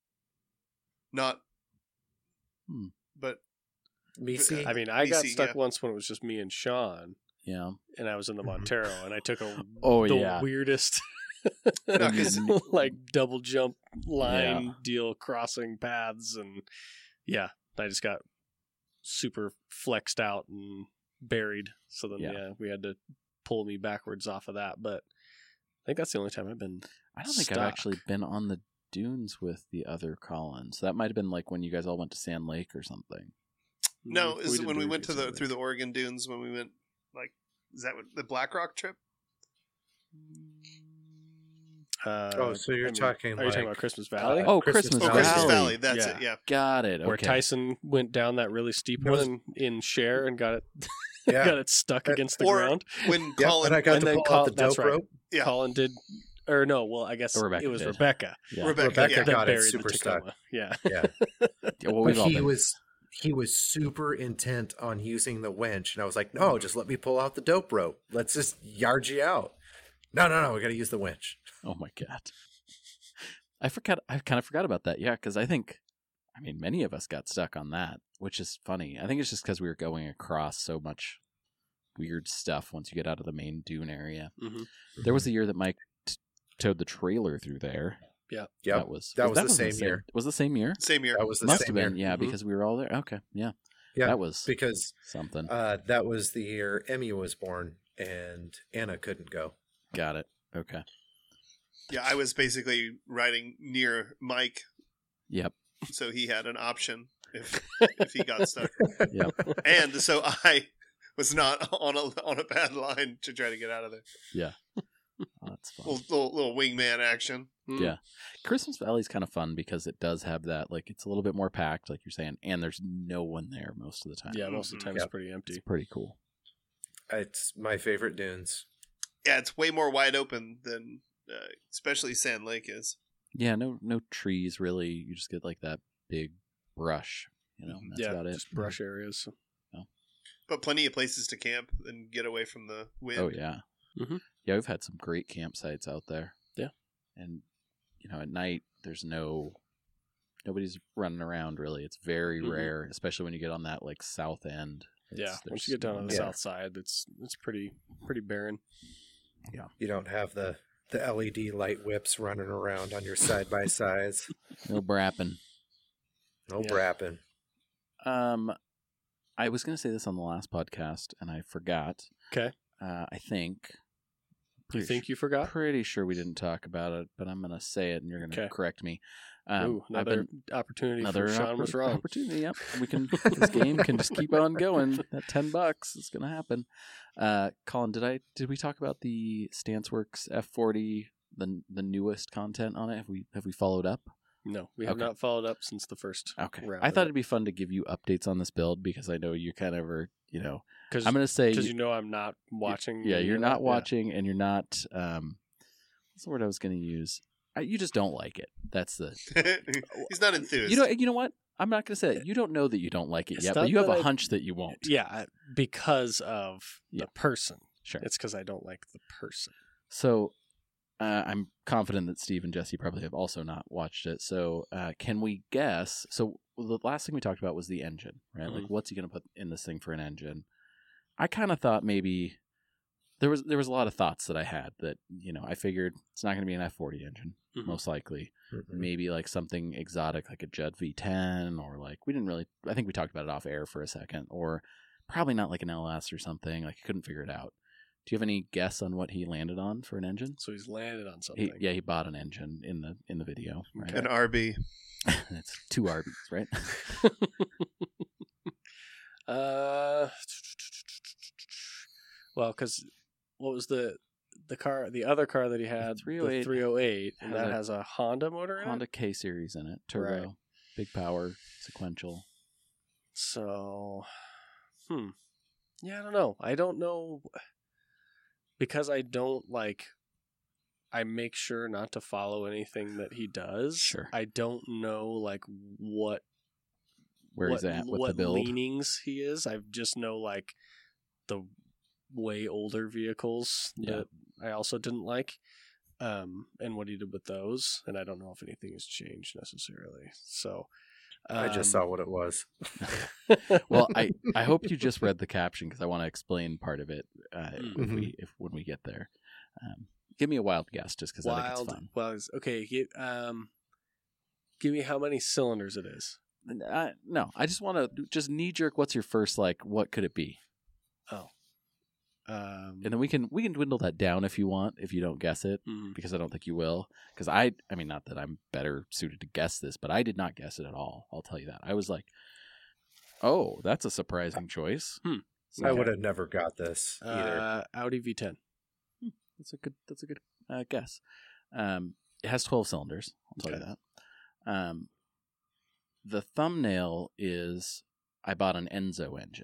Speaker 4: Not,
Speaker 1: Hmm.
Speaker 4: but
Speaker 3: Me see.
Speaker 2: I mean, I got
Speaker 4: B C,
Speaker 2: stuck
Speaker 4: yeah.
Speaker 2: once when it was just me and Sean,
Speaker 1: Yeah.
Speaker 2: and I was in the
Speaker 3: Mhm.
Speaker 2: Montero, and I took a
Speaker 1: Oh,
Speaker 2: the
Speaker 1: yeah.
Speaker 2: weirdest
Speaker 4: No, 'cause-
Speaker 2: like double jump line deal crossing paths, and yeah, I just got super flexed out and buried. So then
Speaker 1: Yeah.
Speaker 2: yeah, we had to pull me backwards off of that. But I think that's the only time I've been.
Speaker 1: I don't think
Speaker 2: Stuck.
Speaker 1: I've actually been on the dunes with the other Collins. That might have been like when you guys all went to Sand Lake or something.
Speaker 4: no,
Speaker 2: We
Speaker 4: is it
Speaker 2: did
Speaker 4: when we
Speaker 2: do
Speaker 4: went to the
Speaker 2: Sand
Speaker 4: through the
Speaker 2: Lake.
Speaker 4: Oregon Dunes when we went like is that what, the Black Rock trip?
Speaker 2: Uh,
Speaker 3: Oh, so you're
Speaker 2: I mean,
Speaker 3: talking
Speaker 2: Are you talking
Speaker 3: like,
Speaker 2: about Christmas Valley?
Speaker 1: Oh,
Speaker 3: Christmas
Speaker 1: Christmas
Speaker 4: Oh,
Speaker 3: Valley.
Speaker 4: Christmas
Speaker 1: Valley.
Speaker 4: Valley. That's
Speaker 2: Yeah.
Speaker 4: it. Yeah.
Speaker 1: Got it.
Speaker 2: Where
Speaker 1: Okay.
Speaker 2: Tyson went down that really steep
Speaker 3: There was-
Speaker 2: one in, in Share and got it
Speaker 3: Yeah.
Speaker 2: got it stuck
Speaker 3: Uh,
Speaker 2: against the
Speaker 4: or-
Speaker 2: ground.
Speaker 4: When
Speaker 3: Yep,
Speaker 4: Colin
Speaker 3: and I got
Speaker 2: and
Speaker 3: to
Speaker 2: then
Speaker 3: pull
Speaker 2: Col-
Speaker 3: out the
Speaker 2: that's
Speaker 3: dope
Speaker 2: right.
Speaker 3: rope.
Speaker 4: Yeah.
Speaker 2: Colin did, or no? Well, I guess
Speaker 1: Rebecca
Speaker 2: it was
Speaker 1: did.
Speaker 2: Rebecca.
Speaker 1: Yeah.
Speaker 4: Rebecca,
Speaker 3: Rebecca
Speaker 4: yeah.
Speaker 2: that
Speaker 3: got it
Speaker 2: buried
Speaker 3: super
Speaker 2: the
Speaker 3: stuck.
Speaker 2: Tacoma. Yeah.
Speaker 3: Yeah.
Speaker 1: Yeah, well, we've
Speaker 3: But
Speaker 1: all
Speaker 3: he
Speaker 1: been.
Speaker 3: was he was super intent on using the winch, and I was like, "No, just let me pull out the dope rope. Let's just yard you out." No, no, no, we got to use the winch.
Speaker 1: Oh my god. I forgot. I kind of forgot about that. Yeah, because I think, I mean, many of us got stuck on that, which is funny. I think it's just because we were going across so much weird stuff once you get out of the main dune area.
Speaker 2: Mhm.
Speaker 1: There was a year that Mike t- towed the trailer through there.
Speaker 3: Yep,
Speaker 1: That was
Speaker 3: that was the
Speaker 1: wasn't
Speaker 3: same year.
Speaker 1: Was the same year?
Speaker 4: Same year.
Speaker 3: that was the
Speaker 1: Must
Speaker 3: same
Speaker 1: have been,
Speaker 3: year.
Speaker 1: yeah,
Speaker 2: Mhm.
Speaker 1: because we were all there. Okay, yeah,
Speaker 3: Yeah,
Speaker 1: that was
Speaker 3: because
Speaker 1: something.
Speaker 3: uh, that was the year Emmy was born, and Anna couldn't go.
Speaker 1: Got it. Okay.
Speaker 4: Yeah, I was basically riding near Mike,
Speaker 1: Yep.
Speaker 4: so he had an option if if he got stuck.
Speaker 1: Yep.
Speaker 4: And so I was not on a on a bad line to try to get out of there.
Speaker 1: Oh, that's fun.
Speaker 4: Little little, little wingman action.
Speaker 2: Mm.
Speaker 1: Yeah. Christmas Valley's kind of fun because it does have that, like, it's a little bit more packed, like you're saying, and there's no one there most of the time.
Speaker 2: Yeah, most of the time
Speaker 3: Yep.
Speaker 2: it's pretty empty.
Speaker 1: It's pretty cool.
Speaker 3: It's my favorite dunes.
Speaker 4: Yeah, it's way more wide open than uh, especially Sand Lake is.
Speaker 1: Yeah, no no trees really. You just get like that big brush, you know, and that's
Speaker 2: yeah,
Speaker 1: about it.
Speaker 2: just brush areas.
Speaker 4: But plenty of places to camp and get away from the wind.
Speaker 1: Oh yeah.
Speaker 2: Mhm.
Speaker 1: Yeah, we've had some great campsites out there.
Speaker 2: Yeah.
Speaker 1: And you know, at night there's no nobody's running around really. It's very
Speaker 2: Mhm.
Speaker 1: rare, especially when you get on that like south end. It's,
Speaker 2: Yeah, once
Speaker 1: there's
Speaker 2: you get down on the
Speaker 3: Yeah.
Speaker 2: south side, it's it's pretty pretty barren.
Speaker 3: You don't have the the L E D light whips running around on your side by sides.
Speaker 1: no brapping.
Speaker 3: No
Speaker 2: Yeah.
Speaker 3: brapping.
Speaker 1: Um, I was going to say this on the last podcast, and I forgot.
Speaker 2: Okay.
Speaker 1: Uh, I think.
Speaker 2: You
Speaker 1: Pretty
Speaker 2: think
Speaker 1: su-
Speaker 2: you forgot?
Speaker 1: Pretty sure we didn't talk about it, but I'm going to say it, and you're going to
Speaker 2: Okay.
Speaker 1: correct me. Um,
Speaker 2: Ooh,
Speaker 1: I've
Speaker 2: another
Speaker 1: been-
Speaker 2: opportunity
Speaker 1: another
Speaker 2: for Sean was
Speaker 1: oppor-
Speaker 2: wrong.
Speaker 1: opportunity. Yep, we can. This game can just keep on going. That ten bucks is going to happen. Uh, Colin, did I did we talk about the StanceWorks F forty, the the newest content on it? Have we have we followed up?
Speaker 2: No, we have
Speaker 1: Okay.
Speaker 2: not followed up since the first
Speaker 1: Okay.
Speaker 2: round.
Speaker 1: I thought it'd be fun to give you updates on this build because I know you kind of are, you know, I'm going to say
Speaker 2: because you know I'm not watching.
Speaker 1: yeah,
Speaker 2: any
Speaker 1: you're
Speaker 2: of
Speaker 1: not
Speaker 2: that.
Speaker 1: watching and you're not um What's the word I was going to use? I, you just don't like it. That's the.
Speaker 4: He's not enthused.
Speaker 1: You know. You know what? I'm not going to say it. You don't know that you don't like it
Speaker 2: It's
Speaker 1: yet,
Speaker 2: not
Speaker 1: but you have
Speaker 2: that
Speaker 1: a
Speaker 2: I-
Speaker 1: hunch that you won't.
Speaker 2: Yeah, I- because of
Speaker 1: Yeah.
Speaker 2: the person.
Speaker 1: Sure.
Speaker 2: It's because I don't like the person.
Speaker 1: So uh, I'm confident that Steve and Jesse probably have also not watched it. So uh, can we guess? So the last thing we talked about was the engine, right?
Speaker 2: Mhm.
Speaker 1: Like, what's he going to put in this thing for an engine? I kind of thought maybe there was there was a lot of thoughts that I had that, you know, I figured it's not going to be an F forty engine,
Speaker 2: Mhm.
Speaker 1: most likely.
Speaker 3: Mhm.
Speaker 1: Maybe like something exotic like a Judd V ten, or like we didn't really. I think we talked about it off air for a second, or probably not like an L S or something. Like, I couldn't figure it out. Do you have any guess on what he landed on for an engine?
Speaker 2: So he's landed on
Speaker 1: He,
Speaker 2: something.
Speaker 1: yeah, he bought an engine in the in the video. Right?
Speaker 4: An R B.
Speaker 1: It's two R Bs, right?
Speaker 2: uh, well, because what was the the car? The other car that he had,
Speaker 1: three oh eight
Speaker 2: the three oh eight, and
Speaker 1: has
Speaker 2: that
Speaker 1: a
Speaker 2: has a Honda motor in
Speaker 1: Honda
Speaker 2: it.
Speaker 1: K series in it, turbo,
Speaker 2: Right.
Speaker 1: big power, sequential.
Speaker 2: So, hmm, yeah, I don't know. I don't know because I don't like. I make sure not to follow anything that he does.
Speaker 1: Sure.
Speaker 2: I don't know like what
Speaker 1: Where
Speaker 2: what,
Speaker 1: he's at with
Speaker 2: what
Speaker 1: the build.
Speaker 2: leanings he is. I just know like the way older vehicles
Speaker 1: Yeah.
Speaker 2: that I also didn't like, um, and what he did with those. And I don't know if anything has changed necessarily. So
Speaker 3: I just
Speaker 2: um,
Speaker 3: saw what it was.
Speaker 1: Well, I, I hope you just read the caption because I want to explain part of it uh, if
Speaker 2: Mhm.
Speaker 1: we if when we get there. Um, give me a wild guess, just because I think
Speaker 2: wild.
Speaker 1: it's fun.
Speaker 2: Well, it's- okay. Give, um, give me how many cylinders it is.
Speaker 1: Uh, no, I just want to just knee jerk. What's your first like? What could it be?
Speaker 2: Um,
Speaker 1: And then we can we can dwindle that down if you want. If you don't guess it,
Speaker 2: mm,
Speaker 1: because I don't think you will. Because I, I mean, not that I'm better suited to guess this, but I did not guess it at all. I'll tell you that. I was like, oh, that's a surprising choice.
Speaker 2: Hmm.
Speaker 1: So
Speaker 3: I would have never got this either.
Speaker 2: uh, Audi V ten.
Speaker 1: That's a good. That's a good uh, guess. Um, it has twelve cylinders. I'll tell you
Speaker 2: Okay.
Speaker 1: that. Um, the thumbnail is I bought an Enzo engine.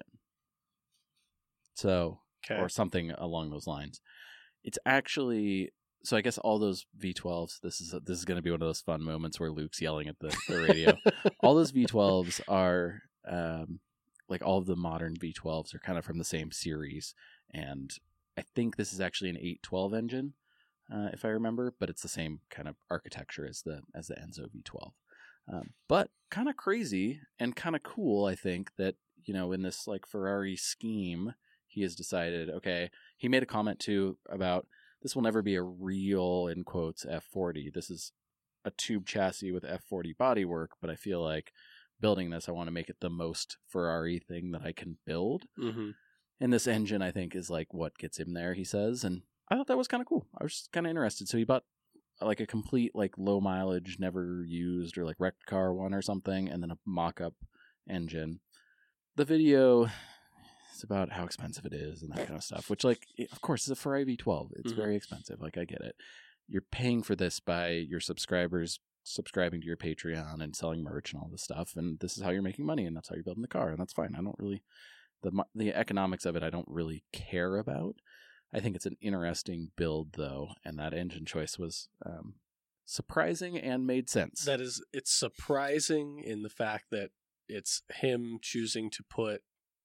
Speaker 1: So
Speaker 2: Okay.
Speaker 1: or something along those lines. It's actually so. I guess all those V twelves. This is this is going to be one of those fun moments where Luke's yelling at the, the radio. All those V twelves are um, like all of the modern V twelves are kind of from the same series, and I think this is actually an eight twelve engine, uh, if I remember, but it's the same kind of architecture as the as the Enzo V twelve. Um, but kind of crazy and kind of cool, I think, that you know in this like Ferrari scheme, he has decided. Okay, he made a comment too about this will never be a real in quotes F forty. This is a tube chassis with F forty bodywork, but I feel like building this, I want to make it the most Ferrari thing that I can build.
Speaker 2: Mm-hmm.
Speaker 1: And this engine, I think, is like what gets him there, he says. And I thought that was kind of cool. I was just kind of interested. So he bought like a complete, like low mileage, never used or like wrecked car one or something, and then a mock up engine. The video is about how expensive it is and that kind of stuff, which, like, it, of course, it's a Ferrari V twelve. It's
Speaker 2: Mhm.
Speaker 1: very expensive. Like, I get it. You're paying for this by your subscribers subscribing to your Patreon and selling merch and all this stuff. And this is how you're making money, and that's how you're building the car. And that's fine. I don't really. The, mo- the economics of it, I don't really care about. I think it's an interesting build, though, and that engine choice was um, surprising and made sense.
Speaker 2: That is, it's surprising in the fact that it's him choosing to put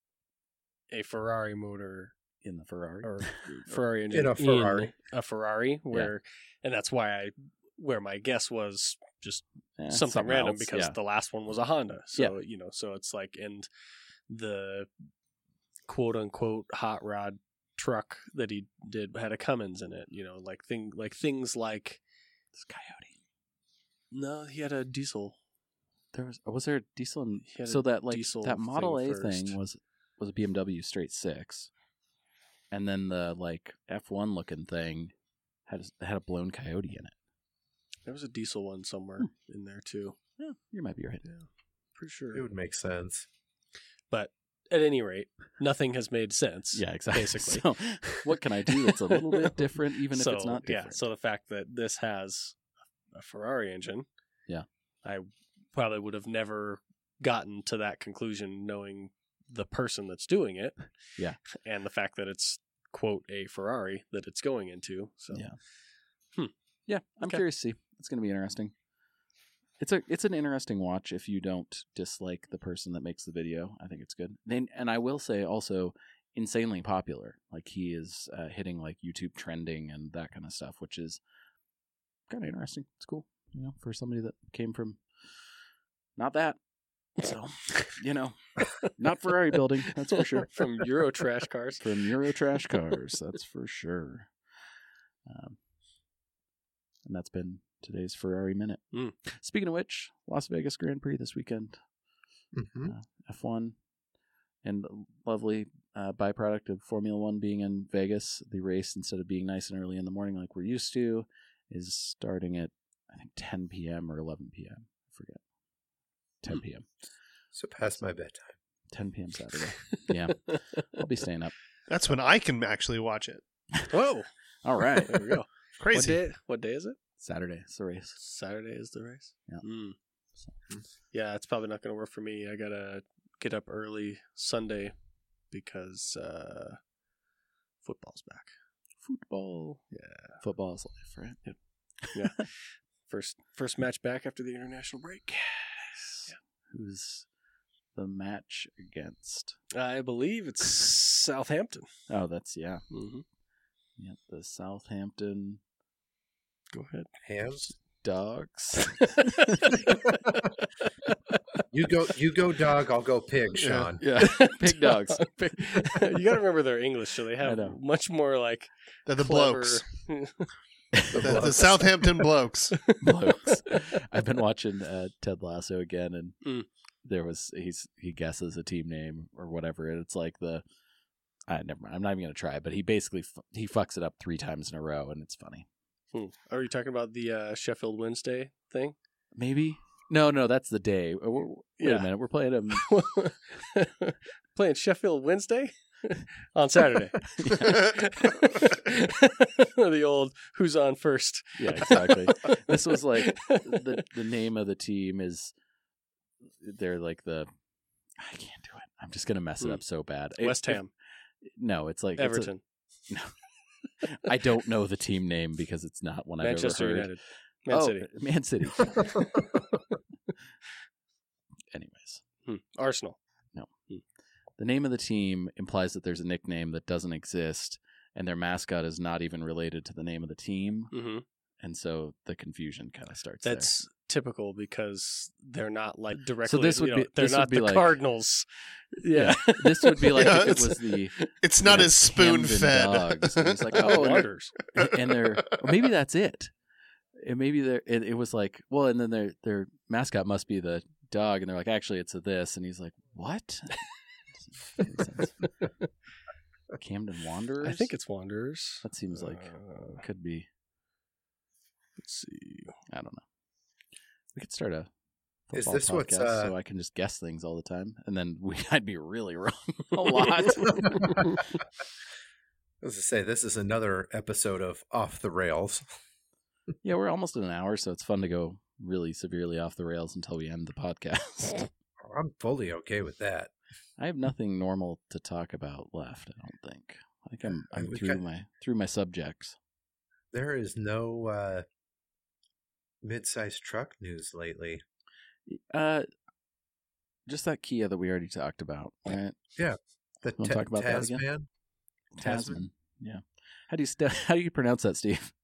Speaker 2: a Ferrari motor
Speaker 1: in the Ferrari.
Speaker 2: or Ferrari engine
Speaker 3: In a Ferrari.
Speaker 2: in a Ferrari, where, and that's why I, where my guess was just
Speaker 1: Eh,
Speaker 2: something, random
Speaker 1: else,
Speaker 2: because
Speaker 1: yeah.
Speaker 2: the last one was a Honda. So, you know, so it's like, and the quote unquote hot rod truck that he did had a Cummins in it, you know, like thing, like things like,
Speaker 1: This Coyote.
Speaker 2: no, he had a diesel.
Speaker 1: There was was there a diesel? In,
Speaker 2: He had
Speaker 1: so
Speaker 2: a
Speaker 1: that like
Speaker 2: diesel
Speaker 1: that Model
Speaker 2: thing
Speaker 1: A
Speaker 2: first.
Speaker 1: thing was was a B M W straight six, and then the like F one looking thing had a, had a blown Coyote in it.
Speaker 2: There was a diesel one somewhere
Speaker 1: Hmm.
Speaker 2: in there too.
Speaker 1: Yeah, you might be right.
Speaker 2: Yeah, pretty sure.
Speaker 3: It would make sense.
Speaker 2: But at any rate, nothing has made sense.
Speaker 1: Yeah, exactly.
Speaker 2: Basically.
Speaker 1: So, what can I do that's a little bit different, even
Speaker 2: so,
Speaker 1: if it's not different?
Speaker 2: Yeah, so the fact that this has a Ferrari engine,
Speaker 1: Yeah.
Speaker 2: I probably would have never gotten to that conclusion knowing the person that's doing it.
Speaker 1: Yeah.
Speaker 2: And the fact that it's, quote, a Ferrari that it's going into. So,
Speaker 1: Yeah.
Speaker 2: hmm.
Speaker 1: Yeah, I'm
Speaker 2: Okay.
Speaker 1: curious to see. It's going to be interesting. It's a it's an interesting watch if you don't dislike the person that makes the video. I think it's good. Then, and I will say also insanely popular. Like he is uh, hitting like YouTube trending and that kind of stuff, which is kind of interesting. It's cool, you know, for somebody that came from not that. So, you know, not Ferrari building, that's for sure.
Speaker 2: From Euro trash cars.
Speaker 1: From Euro trash cars, that's for sure. Um, and that's been today's Ferrari Minute.
Speaker 2: Mm.
Speaker 1: Speaking of which, Las Vegas Grand Prix this weekend.
Speaker 3: Mm-hmm.
Speaker 1: Uh, F one and lovely uh, byproduct of Formula One being in Vegas. The race, instead of being nice and early in the morning like we're used to, is starting at, I think, ten p.m. or eleven p.m. I forget. ten p.m.
Speaker 3: So past my bedtime.
Speaker 1: ten p.m. Saturday. Yeah. I'll be staying up.
Speaker 4: That's when I can actually watch it.
Speaker 2: Whoa.
Speaker 1: All right.
Speaker 2: There we go. What
Speaker 4: Crazy.
Speaker 2: day, what day is it?
Speaker 1: Saturday. It's the race.
Speaker 2: Saturday is the race?
Speaker 1: Yeah.
Speaker 2: Mm.
Speaker 1: So,
Speaker 2: Yeah, it's probably not going to work for me. I got to get up early Sunday because uh, football's back.
Speaker 1: football.
Speaker 2: Yeah.
Speaker 1: Football is life, right?
Speaker 2: Yeah. First first match back after the international break.
Speaker 1: Who's the match against?
Speaker 2: I believe it's Southampton.
Speaker 1: Oh, that's, yeah.
Speaker 2: Mm-hmm.
Speaker 1: Yeah, the Southampton
Speaker 2: Go ahead.
Speaker 3: Hams.
Speaker 1: Dogs.
Speaker 3: You go. You go. Dog. I'll go. Pig.
Speaker 4: Yeah.
Speaker 3: Sean.
Speaker 1: Yeah, pig dogs.
Speaker 2: you got to remember they're English, so they
Speaker 1: I
Speaker 2: have
Speaker 1: know.
Speaker 2: much more like
Speaker 4: They're the
Speaker 2: clever-
Speaker 4: blokes. The, the Southampton blokes.
Speaker 1: Blokes. I've been watching uh, Ted Lasso again, and
Speaker 2: Mm.
Speaker 1: there was he's he guesses a team name or whatever, and it's like the I never mind. I'm not even gonna try, but he basically f- he fucks it up three times in a row, and it's funny.
Speaker 2: Hmm. Are you talking about the uh, Sheffield Wednesday thing?
Speaker 1: Maybe no, no, that's the day. Uh, we're- Wait
Speaker 2: Yeah.
Speaker 1: a minute, we're playing him.
Speaker 2: Playing Sheffield Wednesday on Saturday. The old "Who's on first?"
Speaker 1: Yeah, exactly. This was like the the name of the team is they're like the I can't do it. I'm just gonna mess it
Speaker 2: Hmm.
Speaker 1: up so bad. It-
Speaker 2: West Ham,
Speaker 1: No, it's like it's a-
Speaker 2: Everton,
Speaker 1: I don't know the team name because it's not one I've
Speaker 2: Manchester
Speaker 1: ever heard.
Speaker 2: United, Man
Speaker 1: oh,
Speaker 2: City,
Speaker 1: Man City. Anyways,
Speaker 2: Hmm. Arsenal.
Speaker 1: the name of the team implies that there's a nickname that doesn't exist, and their mascot is not even related to the name of the team,
Speaker 2: Mm-hmm.
Speaker 1: and so the confusion kind of starts
Speaker 2: That's typical because they're not like directly.
Speaker 1: So this would
Speaker 2: you know,
Speaker 1: be-
Speaker 2: they're
Speaker 1: this would
Speaker 2: not
Speaker 1: be
Speaker 2: the
Speaker 1: like-
Speaker 2: Cardinals.
Speaker 1: there.
Speaker 2: Yeah.
Speaker 1: This would be like
Speaker 4: Yeah,
Speaker 1: if it
Speaker 4: it's-
Speaker 1: was the
Speaker 4: It's
Speaker 1: you
Speaker 4: not
Speaker 1: know,
Speaker 4: as spoon
Speaker 1: Camden
Speaker 4: fed.
Speaker 1: Dogs. And it's like,
Speaker 2: Oh,
Speaker 1: oh, and,
Speaker 2: Wanderers.
Speaker 1: and they're or maybe that's it. And maybe they're it, it was like, well, and then their their mascot must be the dog, and they're like, actually, it's a this, and he's like, what? Doesn't make sense. Camden Wanderers.
Speaker 2: I think it's Wanderers.
Speaker 1: that seems like
Speaker 2: Uh,
Speaker 1: could be.
Speaker 2: let's see.
Speaker 1: I don't know. We could start a
Speaker 3: Is
Speaker 1: football
Speaker 3: this
Speaker 1: podcast
Speaker 3: what's, uh,
Speaker 1: so I can just guess things all the time, and then we I'd be really wrong a lot.
Speaker 3: I was to say this is another episode of Off the Rails.
Speaker 1: Yeah, we're almost at an hour, so it's fun to go really severely off the rails until we end the podcast.
Speaker 3: I'm fully okay with that.
Speaker 1: I have nothing normal to talk about left. I don't think. I think I'm
Speaker 3: I
Speaker 1: I'm
Speaker 3: would
Speaker 1: through
Speaker 3: cut-
Speaker 1: my through my subjects.
Speaker 3: There is no uh, mid-sized truck news lately.
Speaker 1: Uh, just that Kia that we already talked about, right?
Speaker 3: The
Speaker 1: Wanna
Speaker 3: Ta-
Speaker 1: talk about that again?
Speaker 3: Tasman.
Speaker 1: Tasman. Yeah. How do you st- how do you pronounce that, Steve?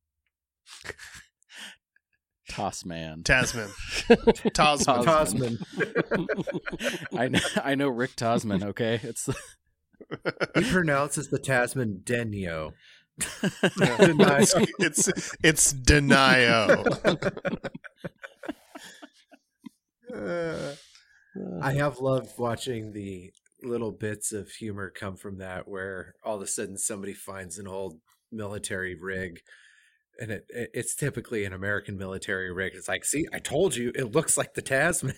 Speaker 1: Tossman.
Speaker 4: Tasman. Tasman.
Speaker 1: Tasman.
Speaker 3: Tasman.
Speaker 1: I know, I know Rick Tosman. Okay, it's
Speaker 3: He pronounces the Tasman Denio.
Speaker 4: it's, it's it's Denio.
Speaker 3: Uh, I have loved watching the little bits of humor come from that, where all of a sudden somebody finds an old military rig, and it, it it's typically an American military rig. It's like, see, I told you, it looks like the Tasman.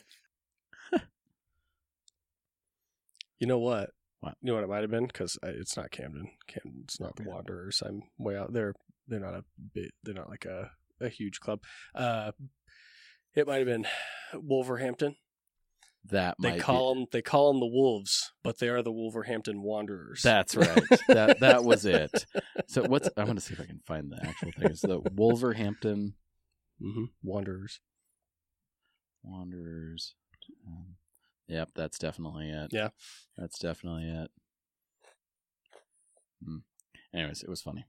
Speaker 2: You know what?
Speaker 1: What?
Speaker 2: You know what it might have been? Because it's not Camden. Camden's not
Speaker 1: Okay.
Speaker 2: the Wanderers. I'm way out. They're they're not a bit. They're not like a, a huge club. Uh, it might have been Wolverhampton.
Speaker 1: that
Speaker 2: They
Speaker 1: might
Speaker 2: call
Speaker 1: be,
Speaker 2: them they call them the Wolves, but they are the Wolverhampton Wanderers.
Speaker 1: That's right. that that was it. So what's I'm going to see if I can find the actual thing. It's the Wolverhampton
Speaker 2: mm-hmm. Wanderers.
Speaker 1: Wanderers. Um, yep, that's definitely it.
Speaker 2: Yeah,
Speaker 1: that's definitely it. Hmm. Anyways, it was funny.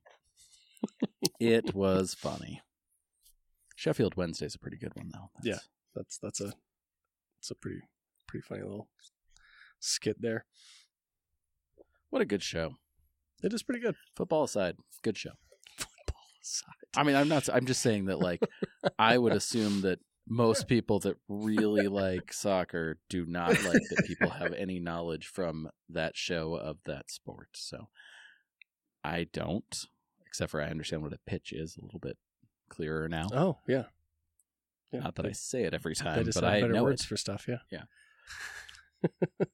Speaker 1: It was funny. Sheffield Wednesday's a pretty good one, though. That's,
Speaker 2: yeah, that's that's a it's a pretty pretty funny little skit there.
Speaker 1: What a good show.
Speaker 2: It is pretty good.
Speaker 1: Football aside, good show.
Speaker 2: Football aside.
Speaker 1: I mean, I'm not. I'm just saying that, like, I would assume that most people that really like soccer do not like that people have any knowledge from that show of that sport. So I don't, except for I understand what a pitch is a little bit clearer now.
Speaker 2: Oh yeah, yeah.
Speaker 1: Not that
Speaker 2: they,
Speaker 1: I say it every
Speaker 2: they
Speaker 1: time,
Speaker 2: just
Speaker 1: but
Speaker 2: have
Speaker 1: I
Speaker 2: better
Speaker 1: know
Speaker 2: words
Speaker 1: it.
Speaker 2: for stuff. Yeah,
Speaker 1: Yeah.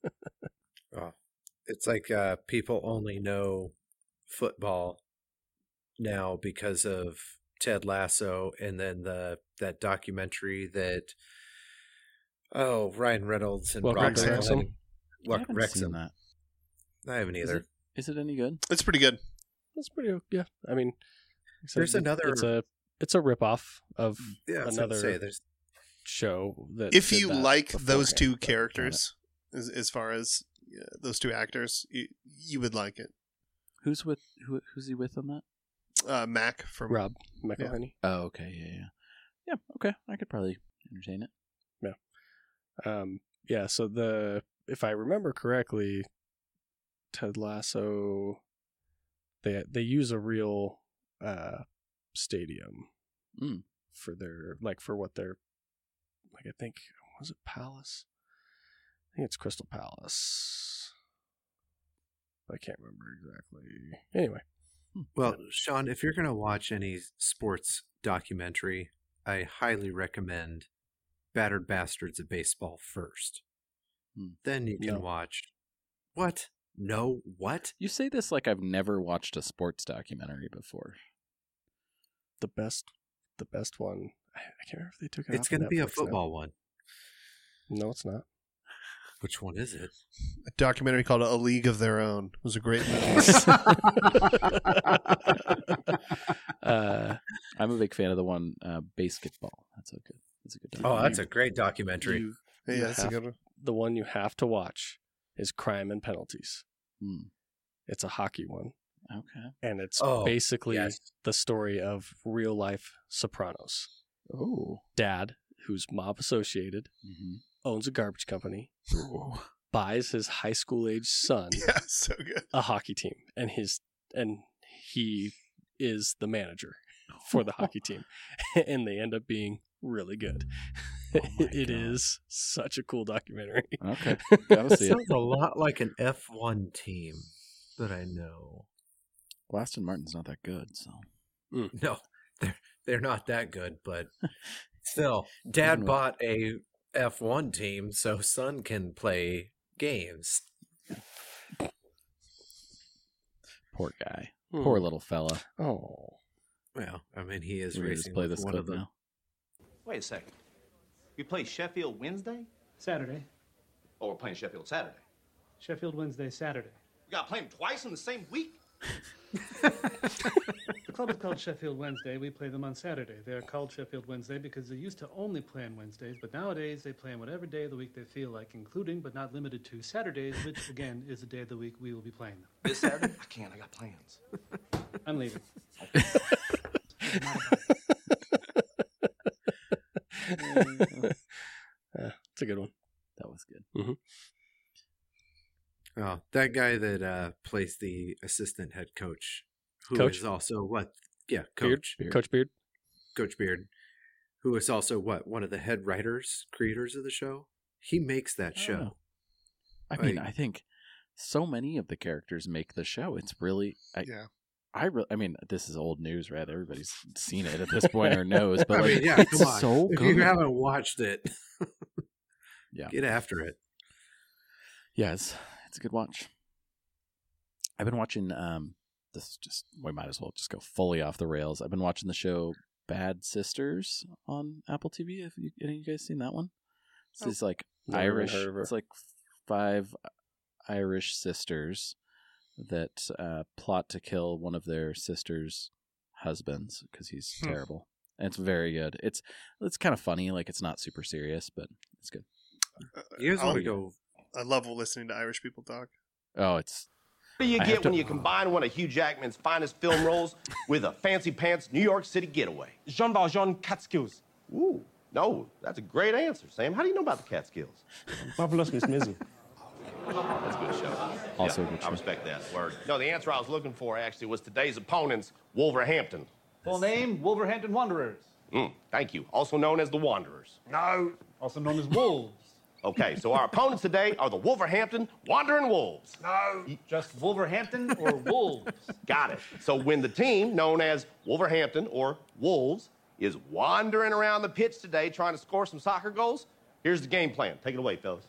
Speaker 3: Oh, it's like uh, people only know football now because of Ted Lasso, and then the that documentary that oh Ryan Reynolds and
Speaker 2: Welcome
Speaker 3: Rob
Speaker 4: to
Speaker 3: Wrexham.
Speaker 2: Wrexham.
Speaker 1: I
Speaker 3: What
Speaker 1: haven't
Speaker 3: Wrexham?
Speaker 1: seen that.
Speaker 3: I haven't
Speaker 1: Is
Speaker 3: either.
Speaker 1: it, is it any good?
Speaker 4: It's pretty good.
Speaker 2: that's pretty. Yeah, I mean, like I said,
Speaker 3: There's
Speaker 2: it-
Speaker 3: another-
Speaker 2: It's a it's a ripoff of
Speaker 3: Yeah, that's what I'm
Speaker 2: another
Speaker 3: saying. There's
Speaker 2: show that.
Speaker 4: If
Speaker 2: did
Speaker 4: you
Speaker 2: that
Speaker 4: like those
Speaker 2: beforehand,
Speaker 4: two
Speaker 2: but-
Speaker 4: characters, as, as far as yeah, those two actors, you, you would like it.
Speaker 1: Who's with who? Who's he with on that?
Speaker 4: Uh, Mac from
Speaker 2: Rob McElhenney.
Speaker 1: Oh, okay, yeah, yeah, yeah. Okay, I could probably entertain it.
Speaker 2: Um, yeah, so the if I remember correctly, Ted Lasso, they they use a real uh, stadium
Speaker 1: Mm.
Speaker 2: for their like for what they're like. I think was it Palace? I think it's Crystal Palace. I can't remember exactly. Anyway,
Speaker 3: Well, Sean, if you're going to watch any sports documentary, I highly recommend Battered Bastards of Baseball first.
Speaker 1: Hmm.
Speaker 3: Then you can
Speaker 2: No.
Speaker 3: watch. What? No, what?
Speaker 1: You say this like I've never watched a sports documentary before.
Speaker 2: the best the best one. I, I can't remember if they took it.
Speaker 3: It's
Speaker 2: going to
Speaker 3: be a football one.
Speaker 2: No, it's not.
Speaker 3: Which one is it?
Speaker 4: a documentary called A League of Their Own. It was a great movie.
Speaker 2: uh,
Speaker 1: I'm a big fan of the one uh, basketball. That's a good. That's a good.
Speaker 3: Oh,
Speaker 1: documentary.
Speaker 3: that's a great documentary.
Speaker 2: you-
Speaker 4: yeah,
Speaker 2: you
Speaker 4: that's a
Speaker 2: have-
Speaker 4: good one.
Speaker 2: the one you have to watch is Crime and Penalties.
Speaker 1: Hmm.
Speaker 2: It's a hockey one,
Speaker 1: Okay.
Speaker 2: and it's
Speaker 3: Oh,
Speaker 2: basically
Speaker 3: yes.
Speaker 2: the story of real life Sopranos.
Speaker 1: Oh.
Speaker 2: Dad, who's mob associated,
Speaker 1: Mm-hmm.
Speaker 2: owns a garbage company, buys his high school age son
Speaker 4: Yeah, so good.
Speaker 2: a hockey team, and his and he is the manager for the hockey team, and they end up being really good.
Speaker 1: Oh my
Speaker 2: It
Speaker 1: God.
Speaker 2: is such a cool documentary.
Speaker 1: Okay. Gotta see it.
Speaker 3: Sounds a lot like an F one team that I know.
Speaker 1: Well, Aston Martin's not that good, so.
Speaker 3: No, they're they're not that good, but still, Dad
Speaker 1: Even with-
Speaker 3: bought a F one team so son can play games.
Speaker 1: Poor guy.
Speaker 2: Hmm.
Speaker 1: Poor little fella.
Speaker 2: Oh,
Speaker 3: Well, I mean, he is
Speaker 1: We're gonna just
Speaker 3: racing
Speaker 1: play
Speaker 3: with
Speaker 1: this
Speaker 3: one
Speaker 1: clip
Speaker 3: of them.
Speaker 1: now.
Speaker 6: Wait a second. We play Sheffield Wednesday?
Speaker 8: Saturday.
Speaker 6: Or we're playing Sheffield Saturday?
Speaker 8: Sheffield Wednesday, Saturday.
Speaker 6: You gotta play them twice in the same week?
Speaker 8: The club is called Sheffield Wednesday. We play them on Saturday. They're called Sheffield Wednesday because they used to only play on Wednesdays, but nowadays they play on whatever day of the week they feel like, including but not limited to Saturdays, which again is the day of the week we will be playing them.
Speaker 6: This Saturday? I can't, I got plans.
Speaker 8: I'm leaving.
Speaker 2: yeah, it's a good one.
Speaker 1: That was good.
Speaker 3: Oh, that guy that uh, plays the assistant head coach, who is
Speaker 2: Coach?
Speaker 3: also what? Yeah,
Speaker 2: Beard?
Speaker 3: coach,
Speaker 1: Beard.
Speaker 2: Coach Beard.
Speaker 3: Coach Beard, who is also what? One of the head writers, creators of the show. He makes that show.
Speaker 1: I mean,
Speaker 3: Like-
Speaker 1: I think so many of the characters make the show. It's really, I,
Speaker 4: Yeah.
Speaker 1: I really, I mean, this is old news, right? Everybody's seen it at this point or knows, but
Speaker 3: I
Speaker 1: like,
Speaker 3: mean, yeah,
Speaker 1: it's
Speaker 3: come on.
Speaker 1: so
Speaker 3: if
Speaker 1: good.
Speaker 3: you haven't watched it,
Speaker 1: Yeah.
Speaker 3: get after it.
Speaker 1: Yeah, it's, it's a good watch. I've been watching, um, this is just, we might as well just go fully off the rails. I've been watching the show Bad Sisters on Apple T V. Have you, any of you guys seen that one? This is like
Speaker 2: Never even
Speaker 1: Irish.
Speaker 2: heard of her.
Speaker 1: It's like five Irish sisters that uh, plot to kill one of their sisters' husbands because he's
Speaker 4: Hmm.
Speaker 1: terrible. And it's very good. It's it's kind of funny. Like it's not super serious, but it's good.
Speaker 3: You guys
Speaker 4: I'll-
Speaker 3: want to go?
Speaker 4: I love listening to Irish people talk.
Speaker 1: Oh, it's
Speaker 9: What do you
Speaker 1: I have
Speaker 9: get
Speaker 1: to-
Speaker 9: when you combine one of Hugh Jackman's finest film roles with a fancy pants New York City getaway?
Speaker 10: Jean Valjean Catskills.
Speaker 9: Ooh, no, that's a great answer, Sam. How do you know about the Catskills?
Speaker 10: Marvelous Miss Mizzy.
Speaker 9: That's a good show.
Speaker 1: Also
Speaker 9: yeah,
Speaker 1: a good
Speaker 9: I
Speaker 1: show.
Speaker 9: respect that word. No, the answer I was looking for actually was today's opponents, Wolverhampton.
Speaker 6: Full name, Wolverhampton Wanderers.
Speaker 9: Mm, thank you. Also known as the Wanderers.
Speaker 10: No.
Speaker 6: Also known as Wolves.
Speaker 9: Okay, so our opponents today are the Wolverhampton Wandering Wolves.
Speaker 10: No.
Speaker 6: Just Wolverhampton or Wolves?
Speaker 9: Got it. So when the team known as Wolverhampton or Wolves is wandering around the pitch today trying to score some soccer goals, here's the game plan. Take it away, fellas.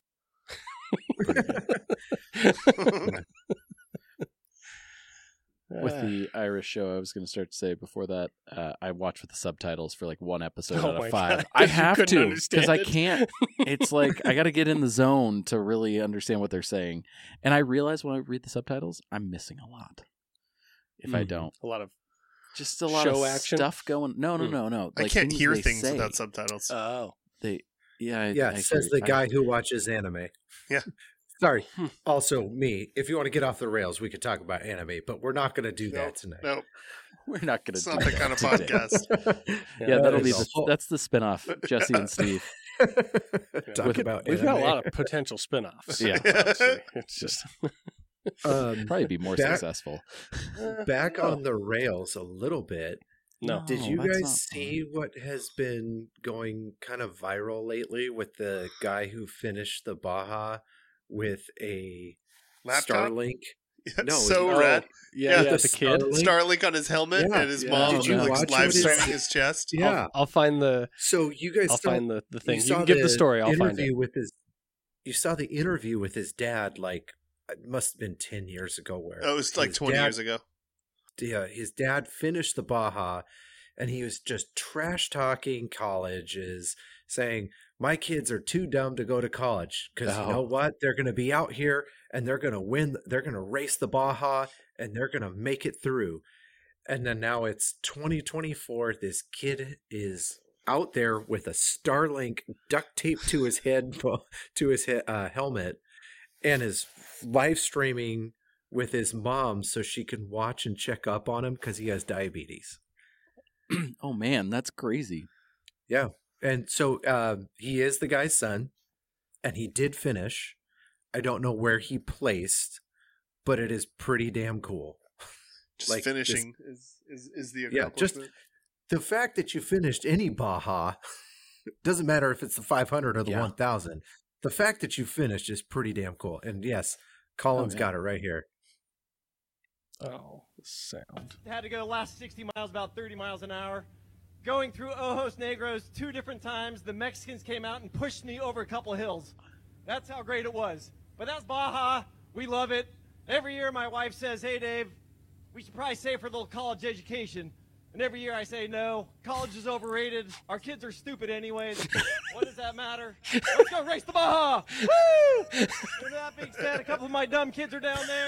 Speaker 1: with the Irish show. I was going to start to say before that, uh, I watch with the subtitles for like one episode
Speaker 2: Oh
Speaker 1: out
Speaker 2: my
Speaker 1: of five.
Speaker 2: God,
Speaker 1: I
Speaker 2: 'cause you
Speaker 1: have
Speaker 2: couldn't
Speaker 1: to
Speaker 2: understand
Speaker 1: because I
Speaker 2: it.
Speaker 1: can't. It's like I got to get in the zone to really understand what they're saying. And I realize when I read the subtitles, I'm missing a lot. If I
Speaker 3: Mhm.
Speaker 1: don't,
Speaker 2: A lot of
Speaker 1: just a lot
Speaker 2: Show
Speaker 1: of
Speaker 2: action?
Speaker 1: stuff going. No, no,
Speaker 2: Hmm.
Speaker 1: no, no.
Speaker 4: I
Speaker 1: Like,
Speaker 4: can't
Speaker 1: things
Speaker 4: hear
Speaker 1: they
Speaker 4: things
Speaker 1: say.
Speaker 4: without subtitles.
Speaker 2: oh,
Speaker 1: They, yeah, I,
Speaker 3: Yeah,
Speaker 1: I
Speaker 3: says
Speaker 1: agree.
Speaker 3: the
Speaker 1: I-
Speaker 3: guy who watches anime.
Speaker 4: Yeah.
Speaker 3: Sorry.
Speaker 2: Hmm.
Speaker 3: Also, me. If you want to get off the rails, we could talk about anime, but we're not going to do
Speaker 4: No,
Speaker 3: that tonight.
Speaker 4: no,
Speaker 1: We're not going to
Speaker 4: it's
Speaker 1: do
Speaker 4: not
Speaker 1: that
Speaker 4: the kind of
Speaker 1: today.
Speaker 4: podcast.
Speaker 1: Yeah,
Speaker 2: Yeah,
Speaker 1: that'll
Speaker 3: that
Speaker 1: be
Speaker 3: is
Speaker 1: the,
Speaker 3: a whole-
Speaker 1: that's the spinoff. Jesse and Steve.
Speaker 3: Talk
Speaker 1: With-
Speaker 3: about
Speaker 2: we've got a
Speaker 3: anime.
Speaker 2: lot of potential spin-offs.
Speaker 1: Yeah.
Speaker 2: honestly. It's just
Speaker 3: Um,
Speaker 1: Probably be more
Speaker 3: Back-
Speaker 1: successful.
Speaker 3: back on the rails a little bit.
Speaker 2: no.
Speaker 3: Did
Speaker 1: No,
Speaker 3: you
Speaker 1: that's
Speaker 3: guys
Speaker 1: not
Speaker 3: see
Speaker 1: fun.
Speaker 3: what has been going kind of viral lately with the guy who finished the Baja with a
Speaker 4: Laptop?
Speaker 3: Starlink?
Speaker 4: Yeah,
Speaker 3: No,
Speaker 4: so
Speaker 2: Oh,
Speaker 4: rad.
Speaker 2: Yeah,
Speaker 4: Yeah,
Speaker 2: yeah,
Speaker 3: the
Speaker 2: the kid.
Speaker 3: Starlink.
Speaker 4: Starlink on his helmet
Speaker 3: Yeah.
Speaker 4: and his
Speaker 1: Yeah.
Speaker 4: mom
Speaker 1: Did you
Speaker 4: like,
Speaker 3: watch
Speaker 4: live
Speaker 3: what his-
Speaker 4: streaming his chest.
Speaker 3: Yeah.
Speaker 2: I'll find the.
Speaker 3: So you guys
Speaker 2: I'll
Speaker 3: saw,
Speaker 2: find the, the thing. You,
Speaker 3: saw
Speaker 2: can give the story. I'll find
Speaker 3: interview
Speaker 2: it.
Speaker 3: with his. You saw the interview with his dad, like it must have been ten years ago. Where
Speaker 4: Oh, it was like
Speaker 3: his
Speaker 4: twenty
Speaker 3: dad-
Speaker 4: years ago.
Speaker 3: Yeah, his dad finished the Baja, and he was just trash talking colleges, saying, "My kids are too dumb to go to college because you know
Speaker 1: Oh.
Speaker 3: what? They're going to be out here and they're going to win. They're going to race the Baja and they're going to make it through." And then now it's twenty twenty-four. This kid is out there with a Starlink duct taped to his head, to his he- uh, helmet, and is live streaming with his mom so she can watch and check up on him because he has diabetes.
Speaker 1: Oh man, that's crazy.
Speaker 3: Yeah. And so uh, he is the guy's son, and he did finish. I don't know where he placed, but it is pretty damn cool.
Speaker 4: Just
Speaker 3: like this-
Speaker 4: finishing is, is is the
Speaker 3: Yeah, just-
Speaker 4: accomplishment.
Speaker 3: The fact that you finished any Baja, doesn't matter if it's the five hundred or the
Speaker 1: Yeah.
Speaker 3: one thousand, the fact that you finished is pretty damn cool. And yes, Colin's
Speaker 1: yeah.
Speaker 3: got it right here.
Speaker 2: Oh, the sound.
Speaker 10: Had to go the last sixty miles, about thirty miles an hour. Going through Ojos Negros two different times, the Mexicans came out and pushed me over a couple hills. That's how great it was. But that's Baja. We love it. Every year my wife says, "Hey, Dave, we should probably save for a little college education." And every year I say, "No, college is overrated. Our kids are stupid anyways. What does that matter? Let's go race the Baja." Woo! With that being said, a couple of my dumb kids are down there.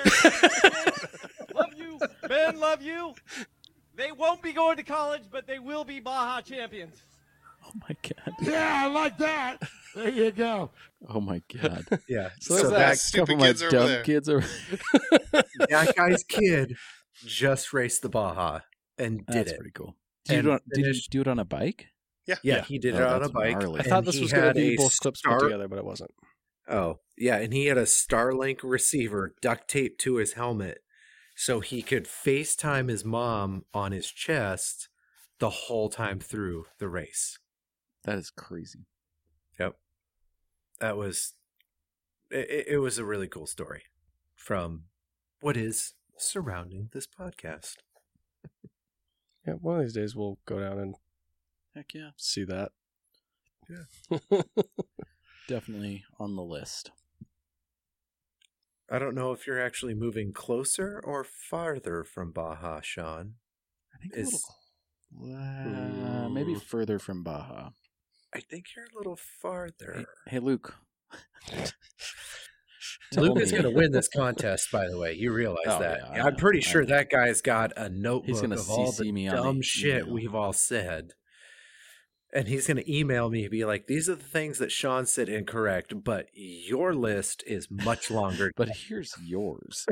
Speaker 10: Love you. Ben, love you. They won't be going to college, but they will be Baja champions.
Speaker 1: Oh my god.
Speaker 10: Yeah, I like that. There you go.
Speaker 1: Oh my god.
Speaker 3: Yeah.
Speaker 2: So
Speaker 3: so
Speaker 2: is that
Speaker 3: that,
Speaker 4: Stupid
Speaker 1: Couple of my
Speaker 4: kids over
Speaker 1: dumb
Speaker 4: there.
Speaker 1: kids are.
Speaker 3: that guy's kid just raced the Baja and did
Speaker 1: That's
Speaker 3: it.
Speaker 1: pretty cool. Did you,
Speaker 3: And
Speaker 1: do it, did you
Speaker 3: finished-
Speaker 1: do it on a bike?
Speaker 3: Yeah,
Speaker 2: Yeah.
Speaker 3: he did
Speaker 1: Oh,
Speaker 3: it on a
Speaker 1: that's
Speaker 3: bike.
Speaker 1: gnarly.
Speaker 2: I
Speaker 3: and
Speaker 2: thought this
Speaker 3: he
Speaker 2: was going
Speaker 3: had
Speaker 2: to be
Speaker 3: a
Speaker 2: both clips put
Speaker 3: Star-
Speaker 2: together, but it wasn't.
Speaker 3: Oh, yeah, and he had a Starlink receiver duct taped to his helmet so he could FaceTime his mom on his chest the whole time through the race.
Speaker 1: That is crazy.
Speaker 3: Yep. That was it, it was a really cool story from what is surrounding this podcast.
Speaker 2: Yeah, one of these days we'll go down and
Speaker 1: Heck yeah.
Speaker 2: see that.
Speaker 3: Yeah.
Speaker 1: Definitely on the list.
Speaker 3: I don't know if you're actually moving closer or farther from Baja, Sean.
Speaker 1: I think
Speaker 3: Is-
Speaker 1: a little. Uh, maybe
Speaker 2: Mm.
Speaker 1: further from Baja.
Speaker 3: I think you're a little farther.
Speaker 1: Hey, hey Luke.
Speaker 3: Luke is
Speaker 1: me-
Speaker 3: going to win this contest, by the way. You realize
Speaker 1: Oh,
Speaker 3: that.
Speaker 1: yeah, I
Speaker 3: I'm
Speaker 1: know.
Speaker 3: pretty
Speaker 1: I
Speaker 3: sure
Speaker 1: know.
Speaker 3: that guy's got a notebook
Speaker 1: gonna
Speaker 3: of all
Speaker 1: C C
Speaker 3: the
Speaker 1: me on the
Speaker 3: dumb shit
Speaker 1: email.
Speaker 3: we've all said. And he's going to email me and be like, these are the things that Sean said incorrect, but your list is much longer.
Speaker 1: But here's yours.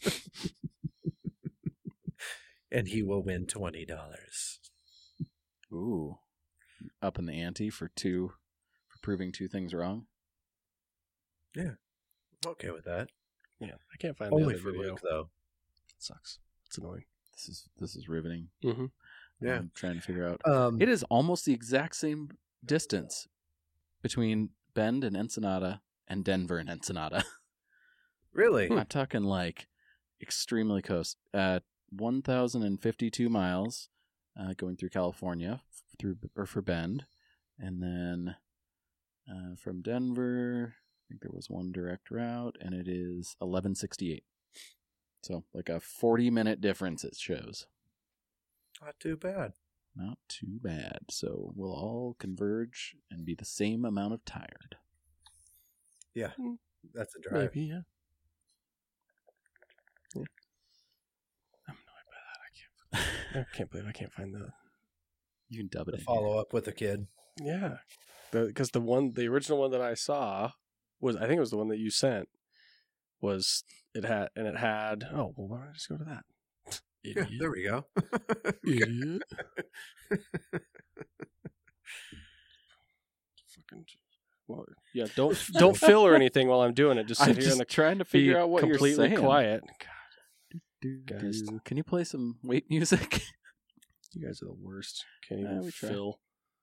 Speaker 3: And he will win twenty dollars.
Speaker 1: Ooh. Up in the ante for two, for proving two things wrong.
Speaker 3: Yeah. I'm okay with that.
Speaker 2: Yeah, I can't find
Speaker 3: Only
Speaker 2: the
Speaker 3: for
Speaker 2: other video.
Speaker 3: Luke, though.
Speaker 2: It sucks. It's annoying.
Speaker 1: This is this is riveting.
Speaker 2: Mm-hmm.
Speaker 3: Yeah.
Speaker 1: I'm trying to figure out.
Speaker 3: Um,
Speaker 1: It is almost the exact same distance between Bend and Ensenada and Denver and Ensenada.
Speaker 3: really?
Speaker 1: I'm talking like extremely close. At one thousand fifty-two miles, uh, going through California through or for Bend, and then uh, from Denver, I think there was one direct route, and it is eleven sixty-eight. So like a forty minute difference it shows.
Speaker 3: Not too bad.
Speaker 1: Not too bad. So we'll all converge and be the same amount of tired.
Speaker 3: Yeah. That's a drive.
Speaker 2: Maybe, yeah. yeah. I'm annoyed by that. I can't. I can't believe I can't find the.
Speaker 1: You can dub it
Speaker 3: The
Speaker 1: in.
Speaker 3: follow up with a kid.
Speaker 2: Yeah, because the, the one, the original one that I saw was, I think it was the one that you sent. Was it had and it had? Oh well, why don't I just go to that?
Speaker 3: Yeah,
Speaker 2: Idiot.
Speaker 3: there we go.
Speaker 2: Idiot. Fucking. Well, yeah, don't don't fill or anything while I'm doing it. Just sit
Speaker 1: I'm
Speaker 2: here
Speaker 1: just
Speaker 2: in the
Speaker 1: trying to
Speaker 2: be
Speaker 1: figure out what you're
Speaker 2: completely
Speaker 1: saying.
Speaker 2: quiet.
Speaker 1: Do,
Speaker 2: Guys.
Speaker 1: do. Can you play some wait music?
Speaker 2: You guys are the worst. Can't
Speaker 1: Uh,
Speaker 2: even
Speaker 1: we try.
Speaker 2: fill.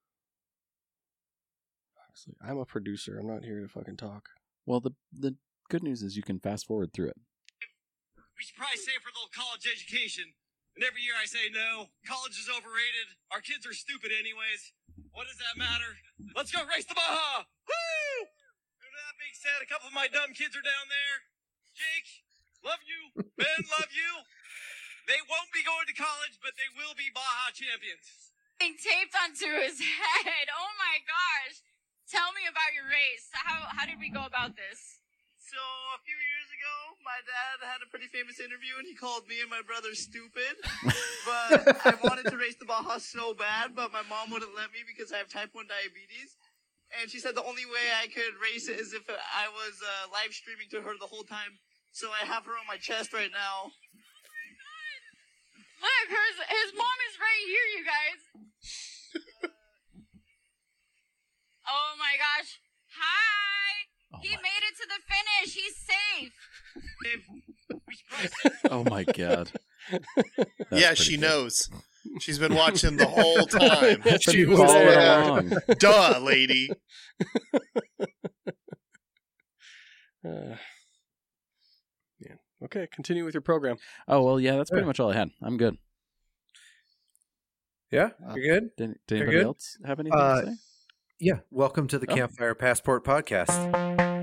Speaker 2: Honestly, I'm a producer. I'm not here to fucking talk.
Speaker 1: Well, the the good news is you can fast forward through it.
Speaker 10: We should probably save for a little college education. And every year I say no, college is overrated. Our kids are stupid anyways. What does that matter? Let's go race the Baja! Woo! And with that being said, a couple of my dumb kids are down there. Jake, love you. Ben, love you. They won't be going to college, but they will be Baja champions.
Speaker 11: Being taped onto his head. Oh my gosh. Tell me about your race. How how did we go about this?
Speaker 10: So a few years ago, my dad had a pretty famous interview, and he called me and my brother stupid. But I wanted to race the Baja so bad, but my mom wouldn't let me because I have type one diabetes. And she said the only way I could race it is if I was uh, live streaming to her the whole time. So I have her on my chest right now.
Speaker 11: Look, his, his mom is right here, you guys. Oh my gosh. Hi.
Speaker 1: Oh
Speaker 11: he
Speaker 1: my-
Speaker 11: made it to the finish. He's safe.
Speaker 1: Oh my god. That's
Speaker 4: yeah,
Speaker 1: pretty
Speaker 4: she
Speaker 1: good.
Speaker 4: knows. She's been watching the whole time.
Speaker 1: Been
Speaker 4: She was
Speaker 1: following
Speaker 4: there.
Speaker 1: along.
Speaker 4: Duh, lady.
Speaker 2: Uh, yeah. Okay, continue with your program.
Speaker 1: Oh well, yeah, that's pretty
Speaker 3: Yeah.
Speaker 1: much all I had. I'm good.
Speaker 3: Yeah,
Speaker 1: Uh,
Speaker 3: you're good?
Speaker 1: Did, did
Speaker 3: You're
Speaker 1: anybody
Speaker 3: good?
Speaker 1: else have anything
Speaker 3: Uh,
Speaker 1: to say?
Speaker 3: Yeah. Welcome to the
Speaker 1: Oh.
Speaker 3: Campfire Passport Podcast.